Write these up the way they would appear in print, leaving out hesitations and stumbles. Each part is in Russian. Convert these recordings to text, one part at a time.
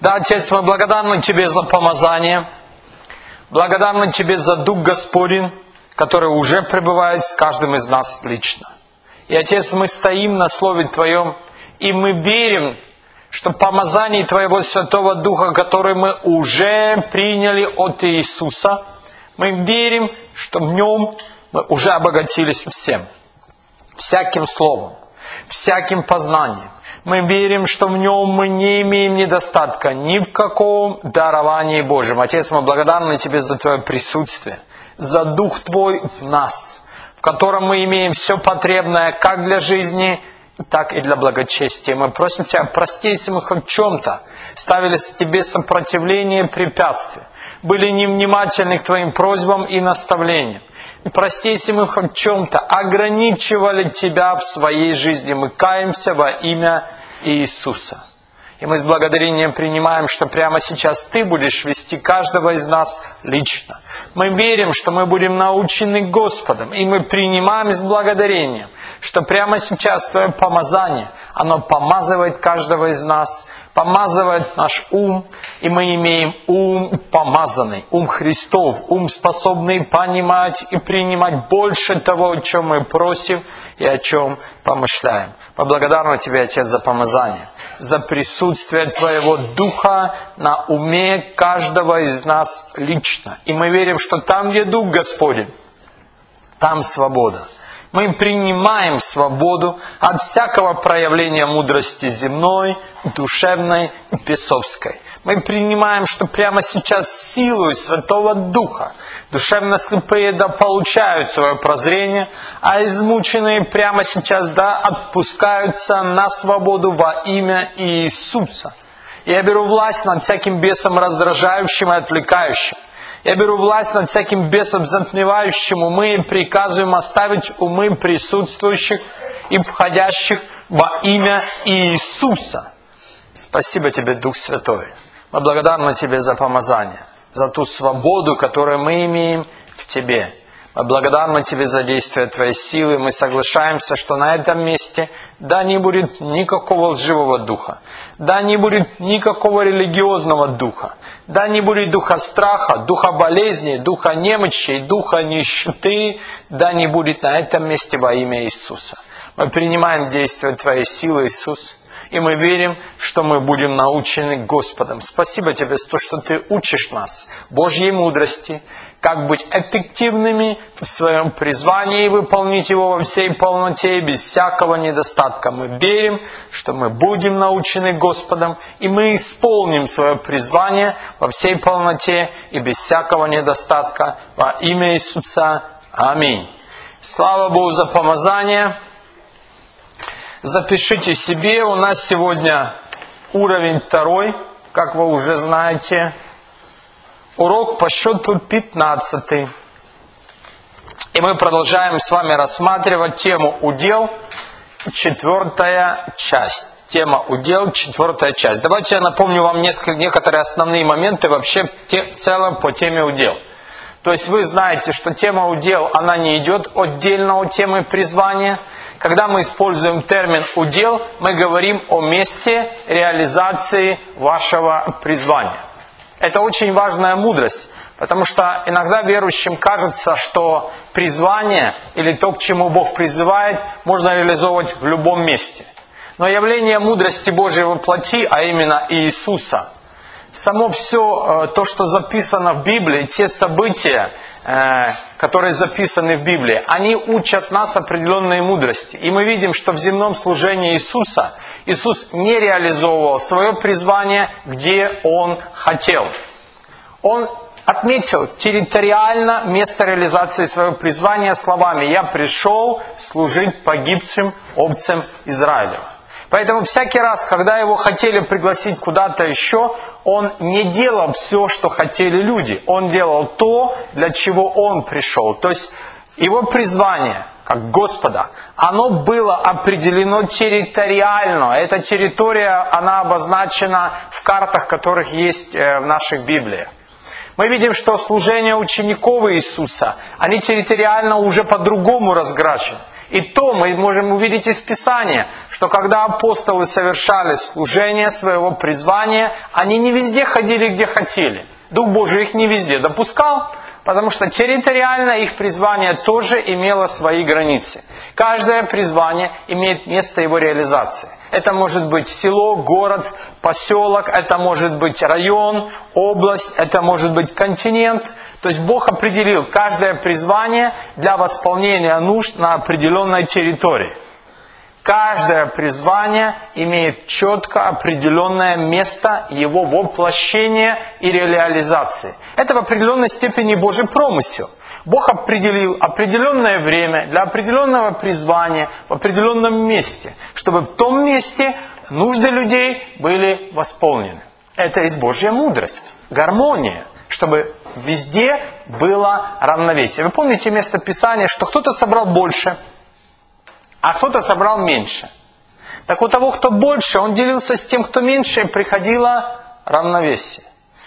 Да, Отец, мы благодарны Тебе за помазание, благодарны Тебе за Дух Господень, который уже пребывает с каждым из нас лично. И, Отец, мы стоим на Слове Твоем, и мы верим, что помазание Твоего Святого Духа, который мы уже приняли от Иисуса, мы верим, что в Нем мы уже обогатились всем, всяким словом, всяким познанием. Мы верим, что в Нем мы не имеем недостатка ни в каком даровании Божьем. Отец, мы благодарны Тебе за Твое присутствие, за Дух Твой в нас, в котором мы имеем все потребное как для жизни, так и для благочестия. Мы просим Тебя, прости, если мы хоть в чем-то ставили Тебе сопротивление и препятствия, были невнимательны к Твоим просьбам и наставлениям. И прости, если мы хоть в чем-то ограничивали Тебя в своей жизни. Мы каемся во имя Иисуса. И мы с благодарением принимаем, что прямо сейчас Ты будешь вести каждого из нас лично. Мы верим, что мы будем научены Господом. И мы принимаем с благодарением, что прямо сейчас Твое помазание, оно помазывает каждого из нас, помазывает наш ум. И мы имеем ум помазанный, ум Христов, ум способный понимать и принимать больше того, о чем мы просим и о чем помышляем. Мы благодарны Тебе, Отец, за помазание, за присутствие Твоего Духа на уме каждого из нас лично. И мы верим, что там, где Дух Господень, там свобода. Мы принимаем свободу от всякого проявления мудрости земной, душевной и бесовской. Мы принимаем, что прямо сейчас силой Святого Духа душевно слепые да получают свое прозрение, а измученные прямо сейчас да отпускаются на свободу во имя Иисуса. Я беру власть над всяким бесом раздражающим и отвлекающим. Я беру власть над всяким бесом затмевающим умы и приказываем оставить умы присутствующих и входящих во имя Иисуса. Спасибо Тебе, Дух Святой. Мы благодарны Тебе за помазание, за ту свободу, которую мы имеем в Тебе. Мы благодарны Тебе за действие Твоей силы. Мы соглашаемся, что на этом месте да не будет никакого лживого духа, да не будет никакого религиозного духа, да не будет духа страха, духа болезни, духа немощи, духа нищеты, да не будет на этом месте во имя Иисуса. Мы принимаем действие Твоей силы, Иисус. И мы верим, что мы будем научены Господом. Спасибо Тебе за то, что Ты учишь нас Божьей мудрости, как быть эффективными в своем призвании и выполнить его во всей полноте и без всякого недостатка. Мы верим, что мы будем научены Господом, и мы исполним свое призвание во всей полноте и без всякого недостатка во имя Иисуса. Аминь. Слава Богу за помазание. Запишите себе, у нас сегодня уровень 2, как вы уже знаете. Урок по счету 15. И мы продолжаем с вами рассматривать тему «Удел», 4 часть. Тема «Удел», 4 часть. Давайте я напомню вам некоторые основные моменты вообще в целом по теме «Удел». То есть вы знаете, что тема «Удел», она не идет отдельно от темы призвания. Когда мы используем термин «удел», мы говорим о месте реализации вашего призвания. Это очень важная мудрость, потому что иногда верующим кажется, что призвание или то, к чему Бог призывает, можно реализовывать в любом месте. Но явление мудрости Божьей во плоти, а именно Иисуса, само все то, что записано в Библии, те события, которые записаны в Библии, они учат нас определенной мудрости. И мы видим, что в земном служении Иисуса, Иисус не реализовывал свое призвание, где Он хотел. Он отметил территориально место реализации своего призвания словами «Я пришел служить погибшим овцам Израилева». Поэтому всякий раз, когда его хотели пригласить куда-то еще, он не делал все, что хотели люди. Он делал то, для чего он пришел. То есть его призвание, как Господа, оно было определено территориально. Эта территория, она обозначена в картах, которых есть в наших Библиях. Мы видим, что служения учеников Иисуса, они территориально уже по-другому разграчены. И то мы можем увидеть из Писания, что когда апостолы совершали служение своего призвания, они не везде ходили, где хотели. Дух Божий их не везде допускал, потому что территориально их призвание тоже имело свои границы. Каждое призвание имеет место его реализации. Это может быть село, город, поселок, это может быть район, область, это может быть континент. То есть Бог определил каждое призвание для восполнения нужд на определенной территории. Каждое призвание имеет четко определенное место его воплощения и реализации. Это в определенной степени Божий промысел. Бог определил определенное время для определенного призвания в определенном месте, чтобы в том месте нужды людей были восполнены. Это есть Божья мудрость, гармония, чтобы везде было равновесие. Вы помните место Писания, что кто-то собрал больше, а кто-то собрал меньше. Так у того, кто больше, он делился с тем, кто меньше, и приходило равновесие.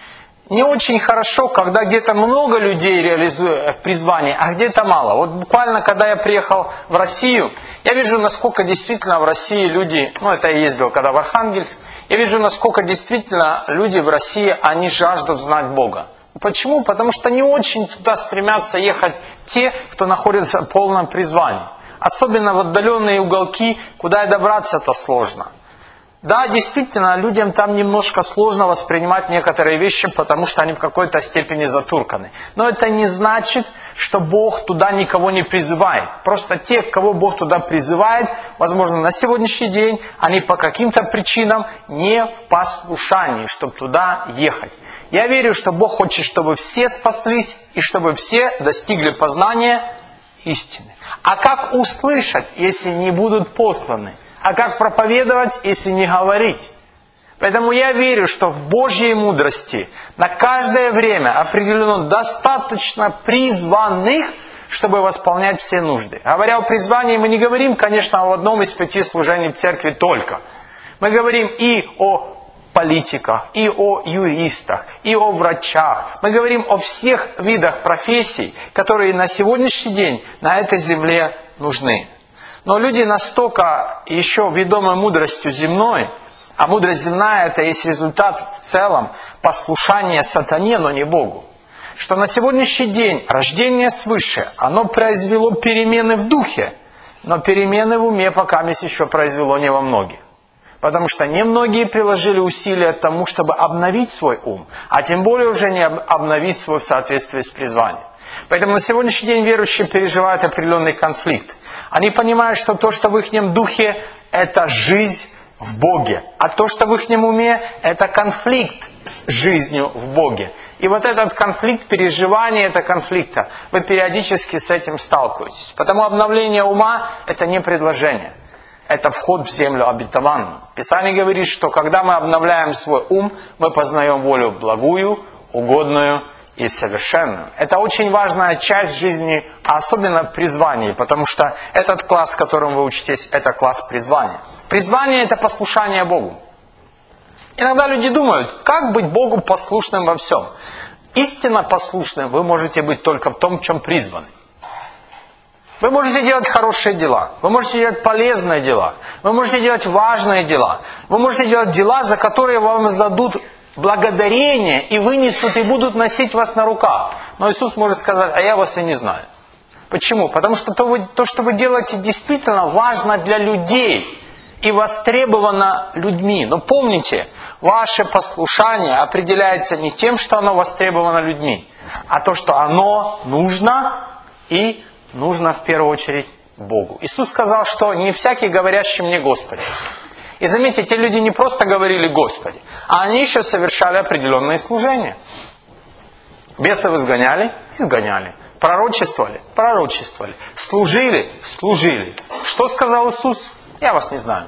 Не очень хорошо, когда где-то много людей реализуют призвание, а где-то мало. Вот буквально, когда я приехал в Россию, я вижу, насколько действительно в России люди, это я ездил когда в Архангельск, я вижу, насколько действительно люди в России, они жаждут знать Бога. Почему? Потому что не очень туда стремятся ехать те, кто находится в полном призвании. Особенно в отдаленные уголки, куда и добраться-то сложно. Да, действительно, людям там немножко сложно воспринимать некоторые вещи, потому что они в какой-то степени затурканы. Но это не значит, что Бог туда никого не призывает. Просто те, кого Бог туда призывает, возможно, на сегодняшний день, они по каким-то причинам не в послушании, чтобы туда ехать. Я верю, что Бог хочет, чтобы все спаслись и чтобы все достигли познания истины. А как услышать, если не будут посланы? А как проповедовать, если не говорить? Поэтому я верю, что в Божьей мудрости на каждое время определено достаточно призванных, чтобы восполнять все нужды. Говоря о призвании, мы не говорим, конечно, о одном из 5 служений в церкви только. Мы говорим и о политиках, и о юристах, и о врачах. Мы говорим о всех видах профессий, которые на сегодняшний день на этой земле нужны. Но люди настолько еще ведомы мудростью земной, а мудрость земная это есть результат в целом послушания сатане, но не Богу, что на сегодняшний день рождение свыше, оно произвело перемены в духе, но перемены в уме пока еще произвело не во многих. Потому что немногие приложили усилия к тому, чтобы обновить свой ум, а тем более уже не обновить свой в соответствии с призванием. Поэтому на сегодняшний день верующие переживают определенный конфликт. Они понимают, что то, что в их духе, это жизнь в Боге. А то, что в их уме, это конфликт с жизнью в Боге. И вот этот конфликт, переживание этого конфликта, вы периодически с этим сталкиваетесь. Потому обновление ума – это не предложение. Это вход в землю обетованную. Писание говорит, что когда мы обновляем свой ум, мы познаем волю благую, угодную и совершенную. Это очень важная часть жизни, а особенно призвания, потому что этот класс, в котором вы учитесь, это класс призвания. Призвание – это послушание Богу. Иногда люди думают, как быть Богу послушным во всем. Истинно послушным вы можете быть только в том, в чем призваны. Вы можете делать хорошие дела, вы можете делать полезные дела, вы можете делать важные дела, вы можете делать дела, за которые вам издадут благодарение и вынесут и будут носить вас на руках. Но Иисус может сказать, а я вас и не знаю. Почему? Потому что то, что вы делаете, действительно важно для людей и востребовано людьми. Но помните, ваше послушание определяется не тем, что оно востребовано людьми, а то, что оно нужно и нужно в первую очередь Богу. Иисус сказал, что не всякий говорящий мне Господи. И заметьте, те люди не просто говорили Господи, а они еще совершали определенные служения. Бесов изгоняли, изгоняли. Пророчествовали, пророчествовали. Служили, служили. Что сказал Иисус? Я вас не знаю.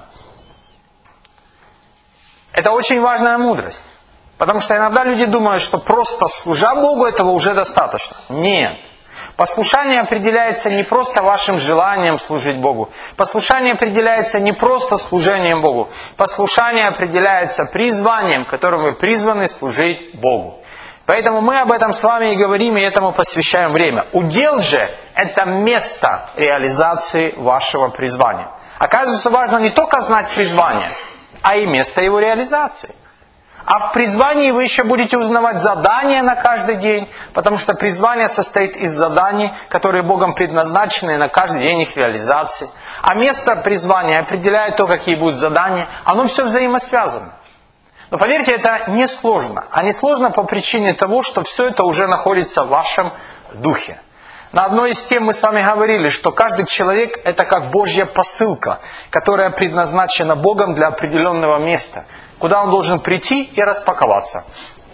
Это очень важная мудрость. Потому что иногда люди думают, что просто служа Богу, этого уже достаточно. Нет. Послушание определяется не просто вашим желанием служить Богу. Послушание определяется не просто служением Богу. Послушание определяется призванием, которым вы призваны служить Богу. Поэтому мы об этом с вами и говорим, и этому посвящаем время. Удел же – это место реализации вашего призвания. Оказывается, важно не только знать призвание, а и место его реализации. А в призвании вы еще будете узнавать задания на каждый день, потому что призвание состоит из заданий, которые Богом предназначены на каждый день их реализации. А место призвания определяет то, какие будут задания. Оно все взаимосвязано. Но поверьте, это не сложно. А не сложно по причине того, что все это уже находится в вашем духе. На одной из тем мы с вами говорили, что каждый человек это как Божья посылка, которая предназначена Богом для определенного места, куда он должен прийти и распаковаться.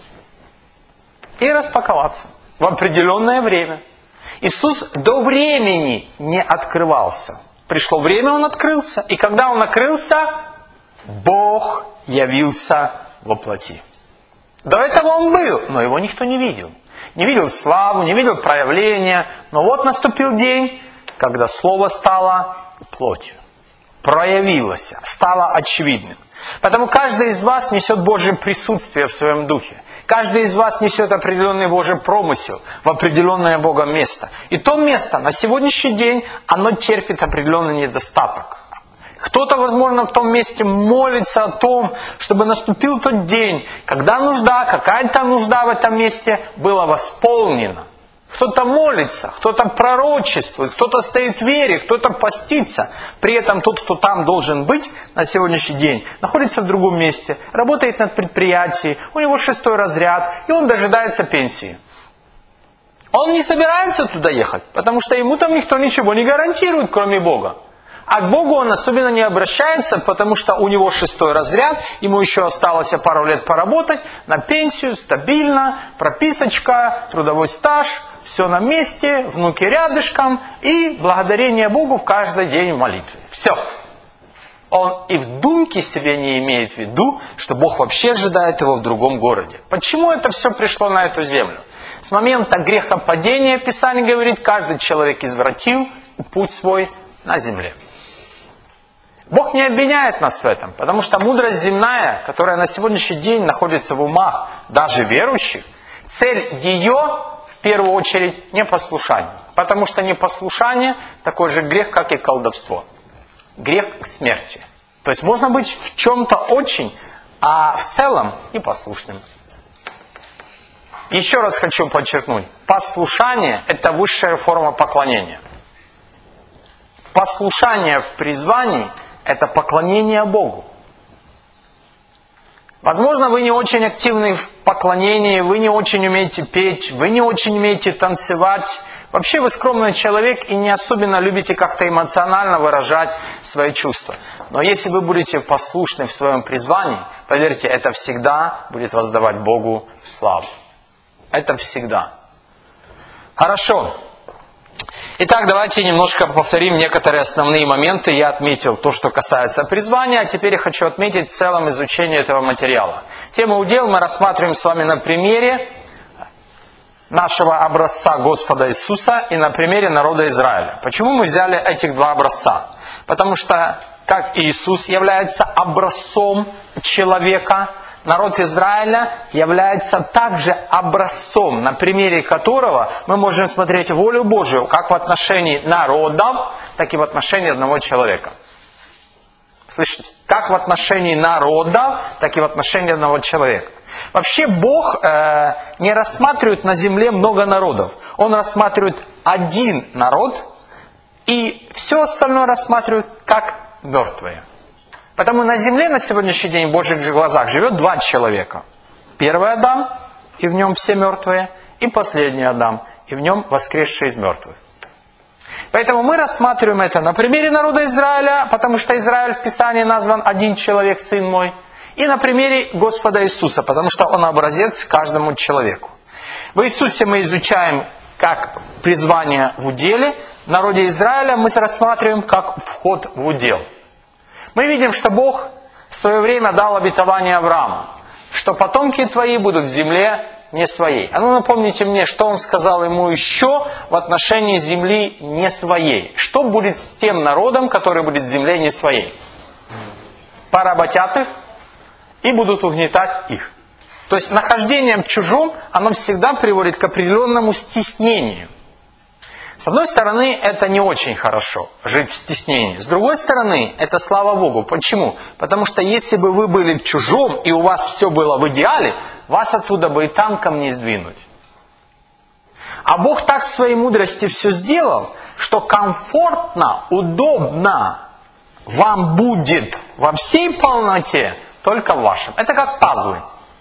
И распаковаться в определенное время. Иисус до времени не открывался. Пришло время, Он открылся. И когда Он открылся, Бог явился во плоти. До этого Он был, но Его никто не видел. Не видел славу, не видел проявления. Но вот наступил день, когда Слово стало плотью. Проявилось, стало очевидным. Потому каждый из вас несет Божье присутствие в своем духе. Каждый из вас несет определенный Божий промысел в определенное Богом место. И то место на сегодняшний день, оно терпит определенный недостаток. Кто-то, возможно, в том месте молится о том, чтобы наступил тот день, когда нужда, какая-то нужда в этом месте была восполнена. Кто-то молится, кто-то пророчествует, кто-то стоит в вере, кто-то постится. При этом тот, кто там должен быть на сегодняшний день, находится в другом месте, работает над предприятием, у него 6-й разряд, и он дожидается пенсии. Он не собирается туда ехать, потому что ему там никто ничего не гарантирует, кроме Бога. А к Богу он особенно не обращается, потому что у него 6-й разряд, ему еще осталось пару лет поработать, на пенсию, стабильно, прописочка, трудовой стаж, все на месте, внуки рядышком и благодарение Богу в каждый день в молитве. Все. Он и в думке себе не имеет в виду, что Бог вообще ожидает его в другом городе. Почему это все пришло на эту землю? С момента грехопадения, Писание говорит, каждый человек извратил путь свой на земле. Бог не обвиняет нас в этом, потому что мудрость земная, которая на сегодняшний день находится в умах даже верующих, цель ее, в первую очередь, непослушание. Потому что непослушание такой же грех, как и колдовство. Грех к смерти. То есть можно быть в чем-то очень, а в целом непослушным. Еще раз хочу подчеркнуть. Послушание – это высшая форма поклонения. Послушание в призвании – это поклонение Богу. Возможно, вы не очень активны в поклонении, вы не очень умеете петь, вы не очень умеете танцевать. Вообще вы скромный человек и не особенно любите как-то эмоционально выражать свои чувства. Но если вы будете послушны в своем призвании, поверьте, это всегда будет воздавать Богу славу. Это всегда. Хорошо. Итак, давайте немножко повторим некоторые основные моменты. Я отметил то, что касается призвания, а теперь я хочу отметить в целом изучение этого материала. Тему удел мы рассматриваем с вами на примере нашего образца Господа Иисуса и на примере народа Израиля. Почему мы взяли этих два образца? Потому что, как Иисус является образцом человека, народ Израиля является также образцом, на примере которого мы можем смотреть волю Божию как в отношении народов, так и в отношении одного человека. Слышите? Как в отношении народов, так и в отношении одного человека. Вообще Бог не рассматривает на земле много народов. Он рассматривает один народ и все остальное рассматривает как мертвое. Поэтому на земле на сегодняшний день в Божьих глазах живет два человека. Первый Адам, и в нем все мертвые, и последний Адам, и в нем воскресший из мертвых. Поэтому мы рассматриваем это на примере народа Израиля, потому что Израиль в Писании назван один человек, сын мой, и на примере Господа Иисуса, потому что Он образец каждому человеку. В Иисусе мы изучаем как призвание в уделе, в народе Израиля мы рассматриваем как вход в удел. Мы видим, что Бог в свое время дал обетование Аврааму, что потомки твои будут в земле не своей. А ну напомните мне, что Он сказал ему еще в отношении земли не своей. Что будет с тем народом, который будет в земле не своей? Поработят их и будут угнетать их. То есть нахождение в чужом, оно всегда приводит к определенному стеснению. С одной стороны, это не очень хорошо, жить в стеснении. С другой стороны, это слава Богу. Почему? Потому что если бы вы были в чужом, и у вас все было в идеале, вас оттуда бы и танком не сдвинуть. А Бог так в своей мудрости все сделал, что комфортно, удобно вам будет во всей полноте, только в вашем. Это как пазлы.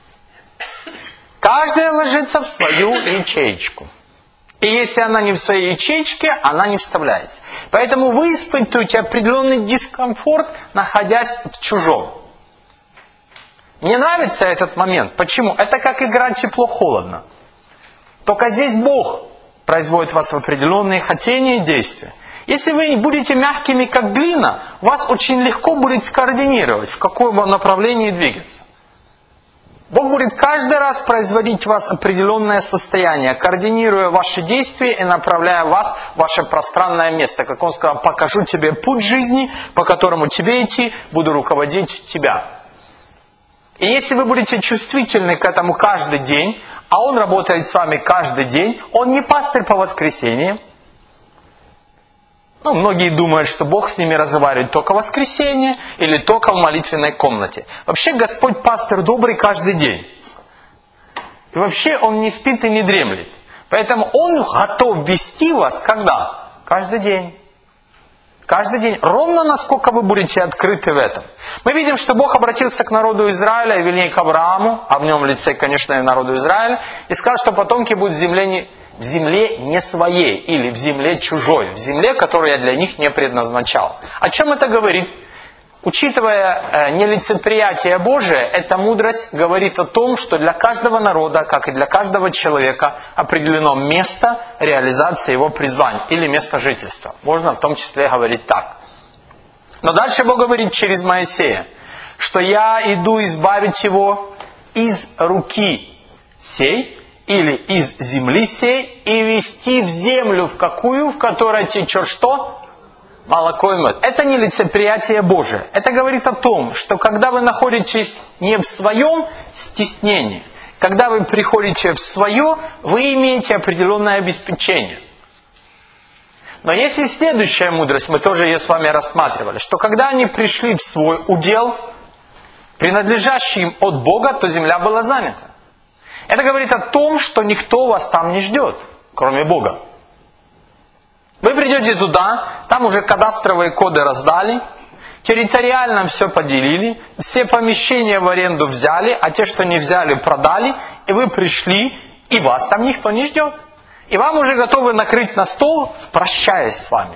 Каждая ложится в свою ячеечку. И если она не в своей ячейке, она не вставляется. Поэтому вы испытываете определенный дискомфорт, находясь в чужом. Мне нравится этот момент. Почему? Это как игра тепло-холодно. Только здесь Бог производит в вас в определенные хотения и действия. Если вы будете мягкими, как глина, вас очень легко будет скоординировать, в каком направлении двигаться. Бог будет каждый раз производить в вас определенное состояние, координируя ваши действия и направляя вас в ваше пространное место. Как Он сказал, покажу тебе путь жизни, по которому тебе идти, буду руководить тебя. И если вы будете чувствительны к этому каждый день, а Он работает с вами каждый день, Он не пастырь по воскресеньям. Многие думают, что Бог с ними разговаривает только в воскресенье или только в молитвенной комнате. Вообще Господь пастырь добрый каждый день. И вообще Он не спит и не дремлет. Поэтому Он готов вести вас когда? Каждый день. Каждый день. Ровно насколько вы будете открыты в этом. Мы видим, что Бог обратился к народу Израиля, и вернее к Аврааму, а в нем лице, конечно, и народу Израиля, и сказал, что потомки будут в земле не своей или в земле чужой, в земле, которую я для них не предназначал. О чем это говорит? Учитывая нелицеприятие Божие, эта мудрость говорит о том, что для каждого народа, как и для каждого человека, определено место реализации его призвания или место жительства. Можно в том числе говорить так. Но дальше Бог говорит через Моисея, что я иду избавить его из руки сей, или из земли сей, и вести в землю, в какую, в которой течет что? Молоко и мед. Это не лицеприятие Божие. Это говорит о том, что когда вы находитесь не в своем стеснении, когда вы приходите в свое, вы имеете определенное обеспечение. Но есть и следующая мудрость, мы тоже ее с вами рассматривали, что когда они пришли в свой удел, принадлежащий им от Бога, то земля была занята. Это говорит о том, что никто вас там не ждет, кроме Бога. Вы придете туда, там уже кадастровые коды раздали, территориально все поделили, все помещения в аренду взяли, а те, что не взяли, продали, и вы пришли, и вас там никто не ждет. И вам уже готовы накрыть на стол, прощаясь с вами.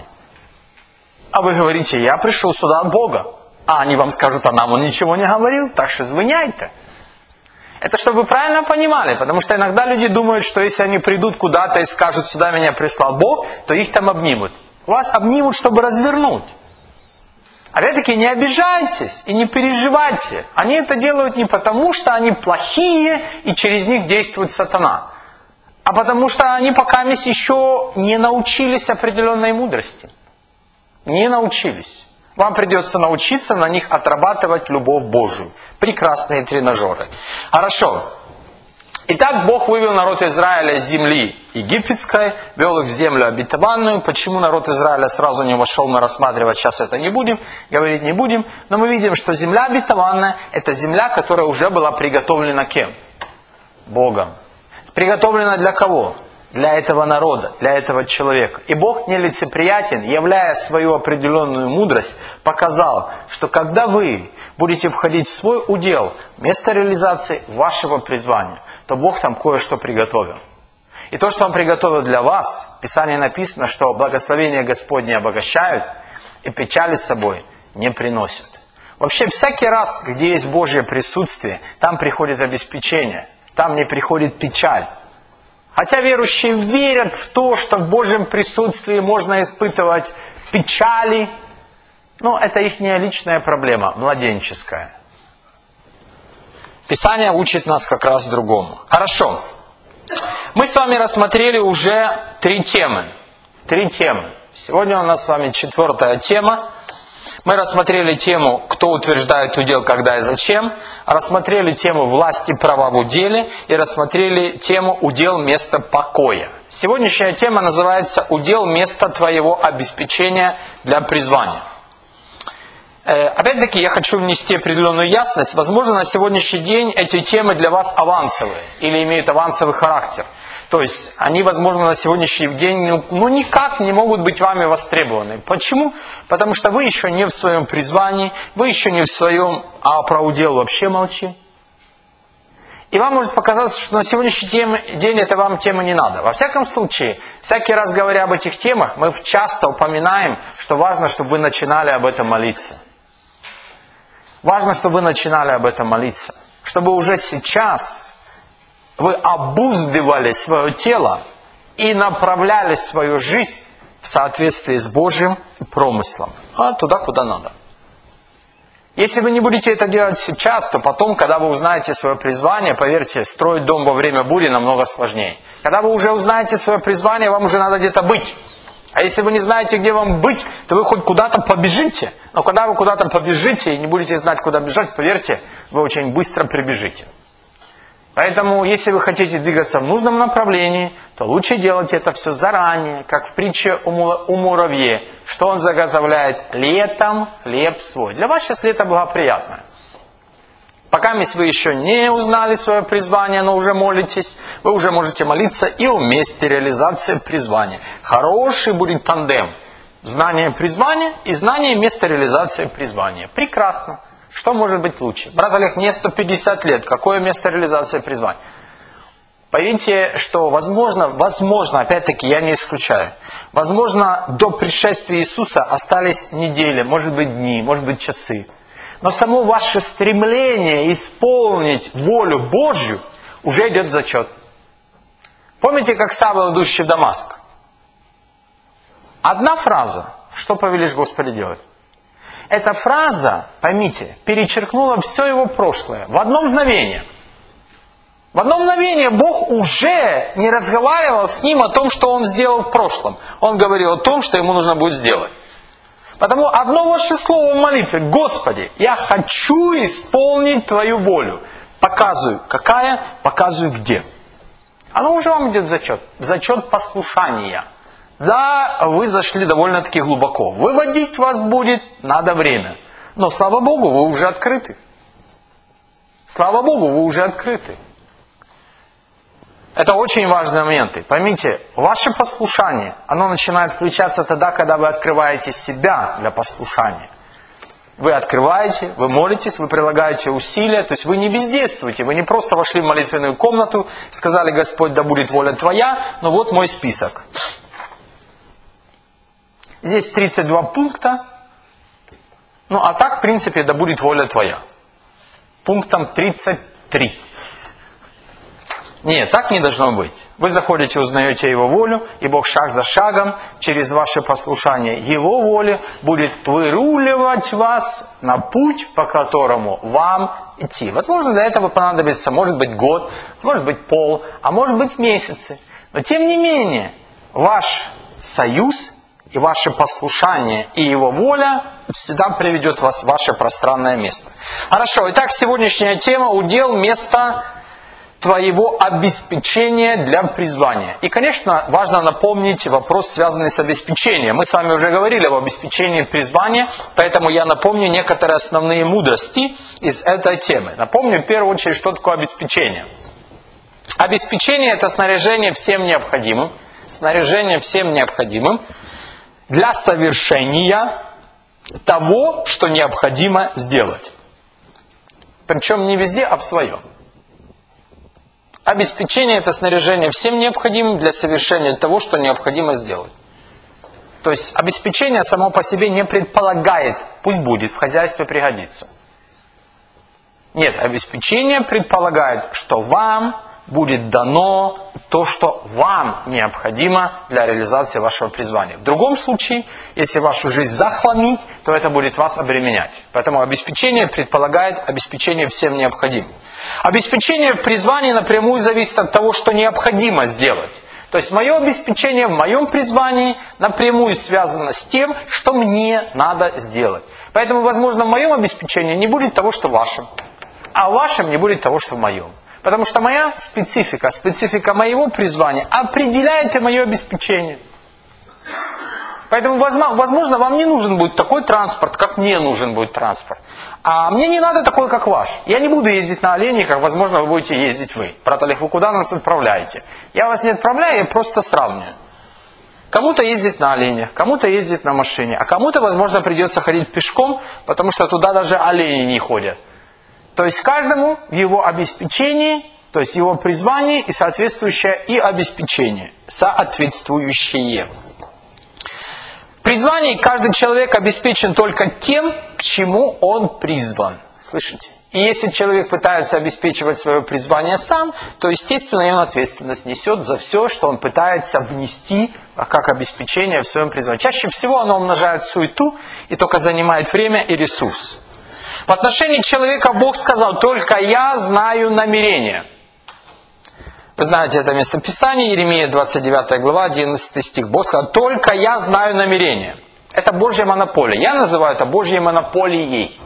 А вы говорите, я пришел сюда от Бога. А они вам скажут, а нам Он ничего не говорил, так что извиняйте. Это чтобы вы правильно понимали, потому что иногда люди думают, что если они придут куда-то и скажут, сюда меня прислал Бог, то их там обнимут. Вас обнимут, чтобы развернуть. Опять-таки, не обижайтесь и не переживайте. Они это делают не потому, что они плохие и через них действует сатана, а потому что они пока еще не научились определенной мудрости. Не научились. Вам придется научиться на них отрабатывать любовь Божию. Прекрасные тренажеры. Хорошо. Итак, Бог вывел народ Израиля из земли египетской, вел их в землю обетованную. Почему народ Израиля сразу не вошел, мы рассматривать сейчас это не будем, говорить не будем. Но мы видим, что земля обетованная – это земля, которая уже была приготовлена кем? Богом. Приготовлена для кого? Для этого народа, для этого человека. И Бог нелицеприятен, являя свою определенную мудрость, показал, что когда вы будете входить в свой удел, место реализации вашего призвания, то Бог там кое-что приготовил. И то, что Он приготовил для вас, в Писании написано, что благословения Господне обогащают и печали с собой не приносят. Вообще, всякий раз, где есть Божье присутствие, там приходит обеспечение, там не приходит печаль. Хотя верующие верят в то, что в Божьем присутствии можно испытывать печали, но это их личная проблема, младенческая. Писание учит нас как раз другому. Хорошо. Мы с вами рассмотрели уже 3 темы. 3 темы. Сегодня у нас с вами 4-я тема. Мы рассмотрели тему «Кто утверждает удел, когда и зачем», рассмотрели тему «Власть и права в уделе» и рассмотрели тему «Удел места покоя». Сегодняшняя тема называется «Удел места твоего обеспечения для призвания». Опять-таки, я хочу внести определенную ясность. Возможно, на сегодняшний день эти темы для вас авансовые или имеют авансовый характер. То есть, они, возможно, на сегодняшний день никак не могут быть вами востребованы. Почему? Потому что вы еще не в своем призвании, вы еще не в своем, а про удел вообще молчи. И вам может показаться, что на сегодняшний день это вам тема не надо. Во всяком случае, всякий раз говоря об этих темах, мы часто упоминаем, что важно, чтобы вы начинали об этом молиться. Важно, чтобы вы начинали об этом молиться. Чтобы уже сейчас вы обуздывали свое тело и направляли свою жизнь в соответствии с Божьим промыслом. Туда, куда надо. Если вы не будете это делать сейчас, то потом, когда вы узнаете свое призвание, поверьте, строить дом во время бури намного сложнее. Когда вы уже узнаете свое призвание, вам уже надо где-то быть. А если вы не знаете, где вам быть, то вы хоть куда-то побежите. Но когда вы куда-то побежите и не будете знать, куда бежать, поверьте, вы очень быстро прибежите. Поэтому, если вы хотите двигаться в нужном направлении, то лучше делать это все заранее, как в притче о муравье, что он заготовляет летом хлеб свой. Для вас сейчас лето благоприятное. Пока вы еще не узнали свое призвание, но уже молитесь, вы уже можете молиться и о месте реализации призвания. Хороший будет тандем. Знание призвания и знание места реализации призвания. Прекрасно. Что может быть лучше? Брат Олег, мне 150 лет. Какое место реализации призвания? Поверьте, что возможно, опять-таки, я не исключаю. Возможно, до пришествия Иисуса остались недели, может быть дни, может быть часы. Но само ваше стремление исполнить волю Божью уже идет в зачет. Помните, как Савл, идущий в Дамаск? Одна фраза. Что повелишь, Господи, делать? Эта фраза, поймите, перечеркнула все его прошлое. В одно мгновение. В одно мгновение Бог уже не разговаривал с ним о том, что он сделал в прошлом. Он говорил о том, что ему нужно будет сделать. Потому одно ваше слово в молитве: Господи, я хочу исполнить Твою волю. Показываю, какая, показываю, где. Оно уже вам идет в зачет. В зачет послушания. Да, вы зашли довольно-таки глубоко. Выводить вас будет надо время. Но, слава Богу, вы уже открыты. Слава Богу, вы уже открыты. Это очень важные моменты. Поймите, ваше послушание, оно начинает включаться тогда, когда вы открываете себя для послушания. Вы открываете, вы молитесь, вы прилагаете усилия, то есть вы не бездействуете, вы не просто вошли в молитвенную комнату, сказали: Господь, да будет воля Твоя, но вот мой список. Здесь 32 пункта, а так, в принципе, да будет воля Твоя. Пунктом 33. Нет, так не должно быть. Вы заходите, узнаете Его волю, и Бог шаг за шагом, через ваше послушание Его воли, будет выруливать вас на путь, по которому вам идти. Возможно, для этого понадобится, может быть, год, может быть, пол, а может быть, месяцы. Но, тем не менее, ваш союз и ваше послушание и Его воля всегда приведет вас в ваше пространное место. Хорошо, итак, сегодняшняя тема – удел места твоего обеспечения для призвания. И, конечно, важно напомнить вопрос, связанный с обеспечением. Мы с вами уже говорили об обеспечении призвания, поэтому я напомню некоторые основные мудрости из этой темы. Напомню, в первую очередь, что такое обеспечение. Обеспечение – это снаряжение всем необходимым для совершения того, что необходимо сделать. Причем не везде, а в своем. Обеспечение – это снаряжение всем необходимым для совершения того, что необходимо сделать. То есть обеспечение само по себе не предполагает, пусть будет, в хозяйстве пригодится. Нет, обеспечение предполагает, что вам будет дано то, что вам необходимо для реализации вашего призвания. В другом случае, если вашу жизнь захламить, то это будет вас обременять. Поэтому обеспечение предполагает обеспечение всем необходимым. Обеспечение в призвании напрямую зависит от того, что необходимо сделать. То есть мое обеспечение в моем призвании напрямую связано с тем, что мне надо сделать. Поэтому, возможно, в моем обеспечении не будет того, что в вашем. А в вашем не будет того, что в моем. Потому что моя специфика, специфика моего призвания определяет и мое обеспечение. Поэтому, возможно, вам не нужен будет такой транспорт, как мне нужен будет транспорт. А мне не надо такой, как ваш. Я не буду ездить на оленях, как, возможно, вы будете ездить вы. Брат Олег, вы куда нас отправляете? Я вас не отправляю, я просто сравниваю. Кому-то ездить на оленях, кому-то ездить на машине, а кому-то, возможно, придется ходить пешком, потому что туда даже олени не ходят. То есть каждому в его обеспечении, то есть его призвании и соответствующее и обеспечение, соответствующее. В призвании каждый человек обеспечен только тем, к чему он призван. Слышите? И если человек пытается обеспечивать свое призвание сам, то, естественно, он ответственность несет за все, что он пытается внести как обеспечение в своем призвании. Чаще всего оно умножает суету и только занимает время и ресурс. В отношении человека Бог сказал: «Только я знаю намерения». Вы знаете это местописание, Иеремия 29 глава, 11 стих. Бог сказал: «Только я знаю намерения». Это Божья монополия. Я называю это Божьей монополией.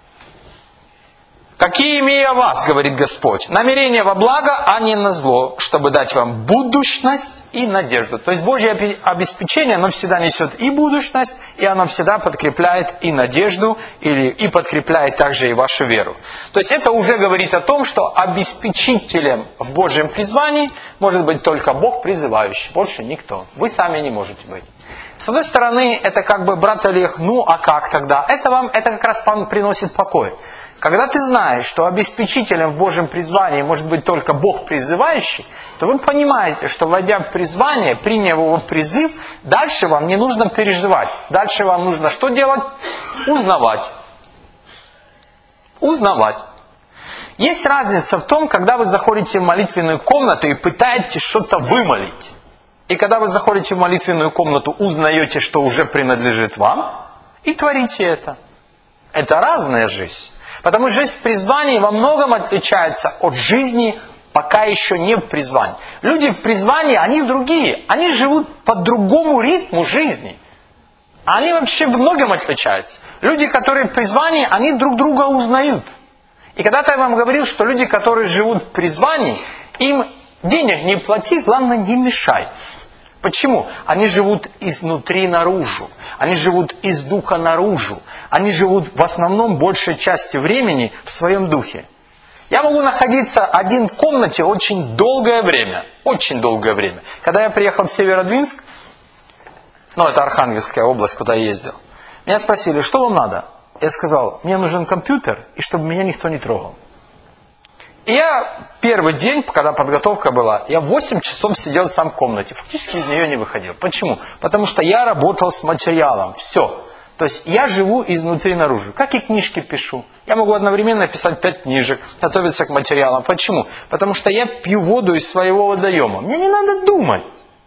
«Какие имею о вас, говорит Господь, намерения во благо, а не на зло, чтобы дать вам будущность и надежду». То есть Божье обеспечение, оно всегда несет и будущность, и оно всегда подкрепляет и надежду, и подкрепляет также и вашу веру. То есть это уже говорит о том, что обеспечителем в Божьем призвании может быть только Бог призывающий, больше никто. Вы сами не можете быть. С одной стороны, это как бы, брат Олег, ну а как тогда? Это как раз приносит покой. Когда ты знаешь, что обеспечителем в Божьем призвании может быть только Бог призывающий, то вы понимаете, что войдя в призвание, приняв его призыв, дальше вам не нужно переживать. Дальше вам нужно что делать? Узнавать. Узнавать. Есть разница в том, когда вы заходите в молитвенную комнату и пытаетесь что-то вымолить. И когда вы заходите в молитвенную комнату, узнаете, что уже принадлежит вам, и творите это. Это разная жизнь. Потому что жизнь в призвании во многом отличается от жизни, пока еще не в призвании. Люди в призвании, они другие. Они живут по другому ритму жизни. Они вообще в многом отличаются. Люди, которые в призвании, они друг друга узнают. И когда-то я вам говорил, что люди, которые живут в призвании, им денег не плати, главное не мешай. Почему? Они живут изнутри наружу. Они живут из духа наружу. Они живут в основном большей части времени в своем духе. Я могу находиться один в комнате очень долгое время. Очень долгое время. Когда я приехал в Северодвинск, это Архангельская область, куда я ездил, меня спросили: что вам надо? Я сказал: мне нужен компьютер, и чтобы меня никто не трогал. И я первый день, когда подготовка была, я 8 часов сидел сам в комнате. Фактически из нее не выходил. Почему? Потому что я работал с материалом. Все. То есть я живу изнутри наружу. Как и книжки пишу. Я могу одновременно писать 5 книжек, готовиться к материалам. Почему? Потому что я пью воду из своего водоема. Мне не надо думать.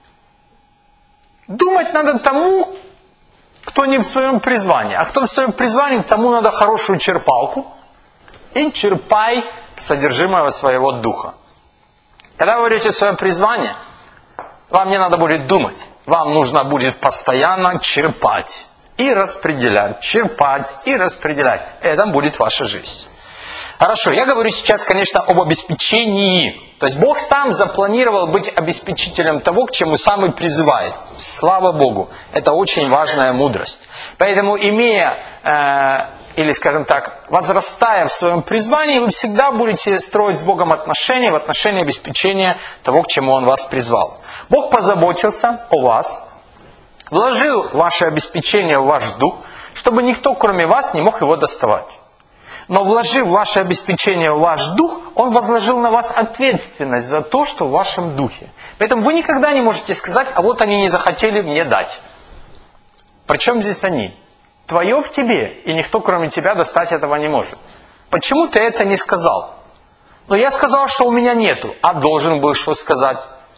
Думать надо тому, кто не в своем призвании. А кто в своем призвании, тому надо хорошую черпалку. И черпай содержимое своего духа. Когда вы говорите свое призвание, вам не надо будет думать. Вам нужно будет постоянно черпать и распределять. Черпать и распределять. Это будет ваша жизнь. Хорошо, я говорю сейчас, конечно, об обеспечении. То есть Бог сам запланировал быть обеспечителем того, к чему сам и призывает. Слава Богу. Это очень важная мудрость. Поэтому, имея, или скажем так, возрастая в своем призвании, вы всегда будете строить с Богом отношения в отношении обеспечения того, к чему Он вас призвал. Бог позаботился о вас, вложил ваше обеспечение в ваш дух, чтобы никто, кроме вас, не мог его доставать. Но вложив ваше обеспечение в ваш дух, Он возложил на вас ответственность за то, что в вашем духе. Поэтому вы никогда не можете сказать: а вот они не захотели мне дать. Причем здесь они? Твое в тебе, и никто, кроме тебя, достать этого не может. Почему ты это не сказал? Я сказал, что у меня нету, а должен был что сказать?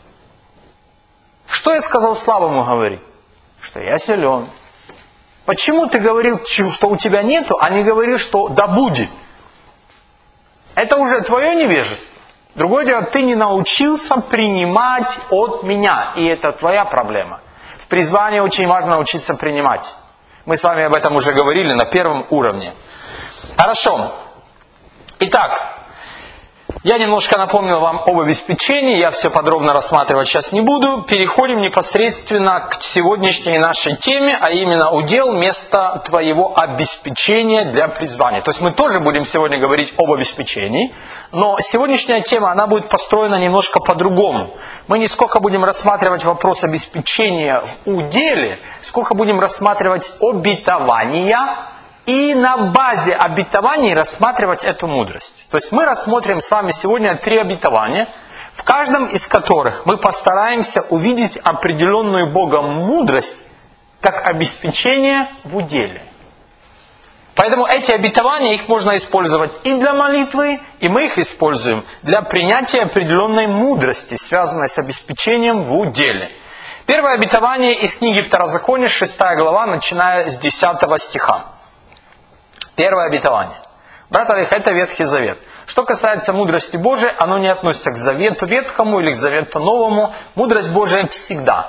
Что я сказал слабому говорить? Что я силен. Почему ты говорил, что у тебя нету, а не говорил, что да будет? Это уже твое невежество. Другое дело, ты не научился принимать от меня, и это твоя проблема. В призвании очень важно научиться принимать. Мы с вами об этом уже говорили на первом уровне. Хорошо. Итак, я немножко напомнил вам об обеспечении, я все подробно рассматривать сейчас не буду. Переходим непосредственно к сегодняшней нашей теме, а именно удел место твоего обеспечения для призвания. То есть мы тоже будем сегодня говорить об обеспечении, но сегодняшняя тема, она будет построена немножко по-другому. Мы не сколько будем рассматривать вопрос обеспечения в уделе, сколько будем рассматривать обетования, и на базе обетований рассматривать эту мудрость. То есть мы рассмотрим с вами сегодня 3 обетования, в каждом из которых мы постараемся увидеть определенную Богом мудрость как обеспечение в уделе. Поэтому эти обетования, их можно использовать и для молитвы, и мы их используем для принятия определенной мудрости, связанной с обеспечением в уделе. Первое обетование из книги Второзакония, 6 глава, начиная с 10 стиха. Первое обетование. Брат Олег, это Ветхий Завет. Что касается мудрости Божией, оно не относится к Завету Ветхому или к Завету Новому. Мудрость Божия всегда.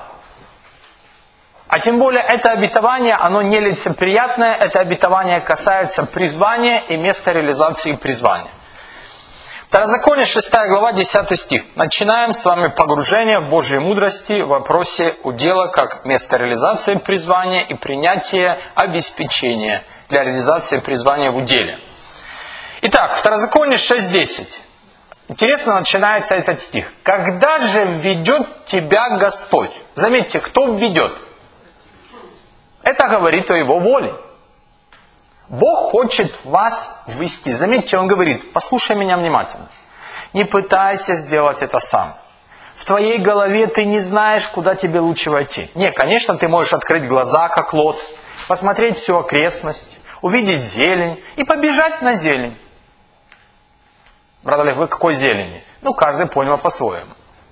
А тем более это обетование, оно не лицеприятное, это обетование касается призвания и места реализации призвания. Второзаконие, 6 глава, 10 стих. Начинаем с вами погружение в Божьей мудрости в вопросе удела как место реализации призвания и принятия обеспечения для реализации призвания в уделе. Итак, Второзаконие 6.10. Интересно начинается этот стих. «Когда же введет тебя Господь?» Заметьте, кто введет? Это говорит о Его воле. Бог хочет вас ввести. Заметьте, Он говорит, послушай меня внимательно. Не пытайся сделать это сам. В твоей голове ты не знаешь, куда тебе лучше войти. Нет, конечно, ты можешь открыть глаза, как Лот, посмотреть всю окрестность, увидеть зелень и побежать на зелень. Брат Олег, вы какой зелени? Каждый понял по-своему.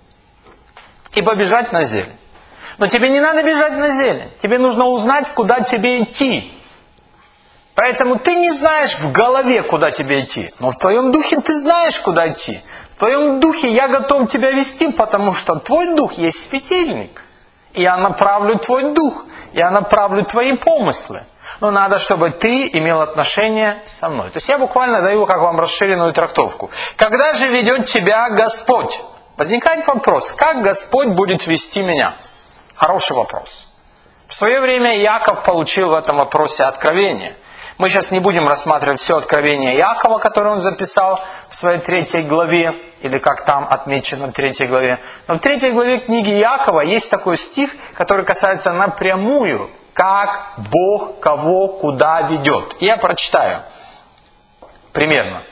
И побежать на зелень. Но тебе не надо бежать на зелень. Тебе нужно узнать, куда тебе идти. Поэтому ты не знаешь в голове, куда тебе идти. Но в твоем духе ты знаешь, куда идти. В твоем духе я готов тебя вести, потому что твой дух есть светильник. И я направлю твой дух. Я направлю твои помыслы. Но надо, чтобы ты имел отношение со мной. То есть я буквально даю как вам расширенную трактовку. Когда же ведет тебя Господь? Возникает вопрос, как Господь будет вести меня? Хороший вопрос. В свое время Иаков получил в этом вопросе откровение. Мы сейчас не будем рассматривать все откровение Иакова, которое он записал в своей 3 главе, или как там отмечено в 3 главе. Но в 3 главе книги Иакова есть такой стих, который касается напрямую, как Бог кого куда ведет. Я прочитаю примерно,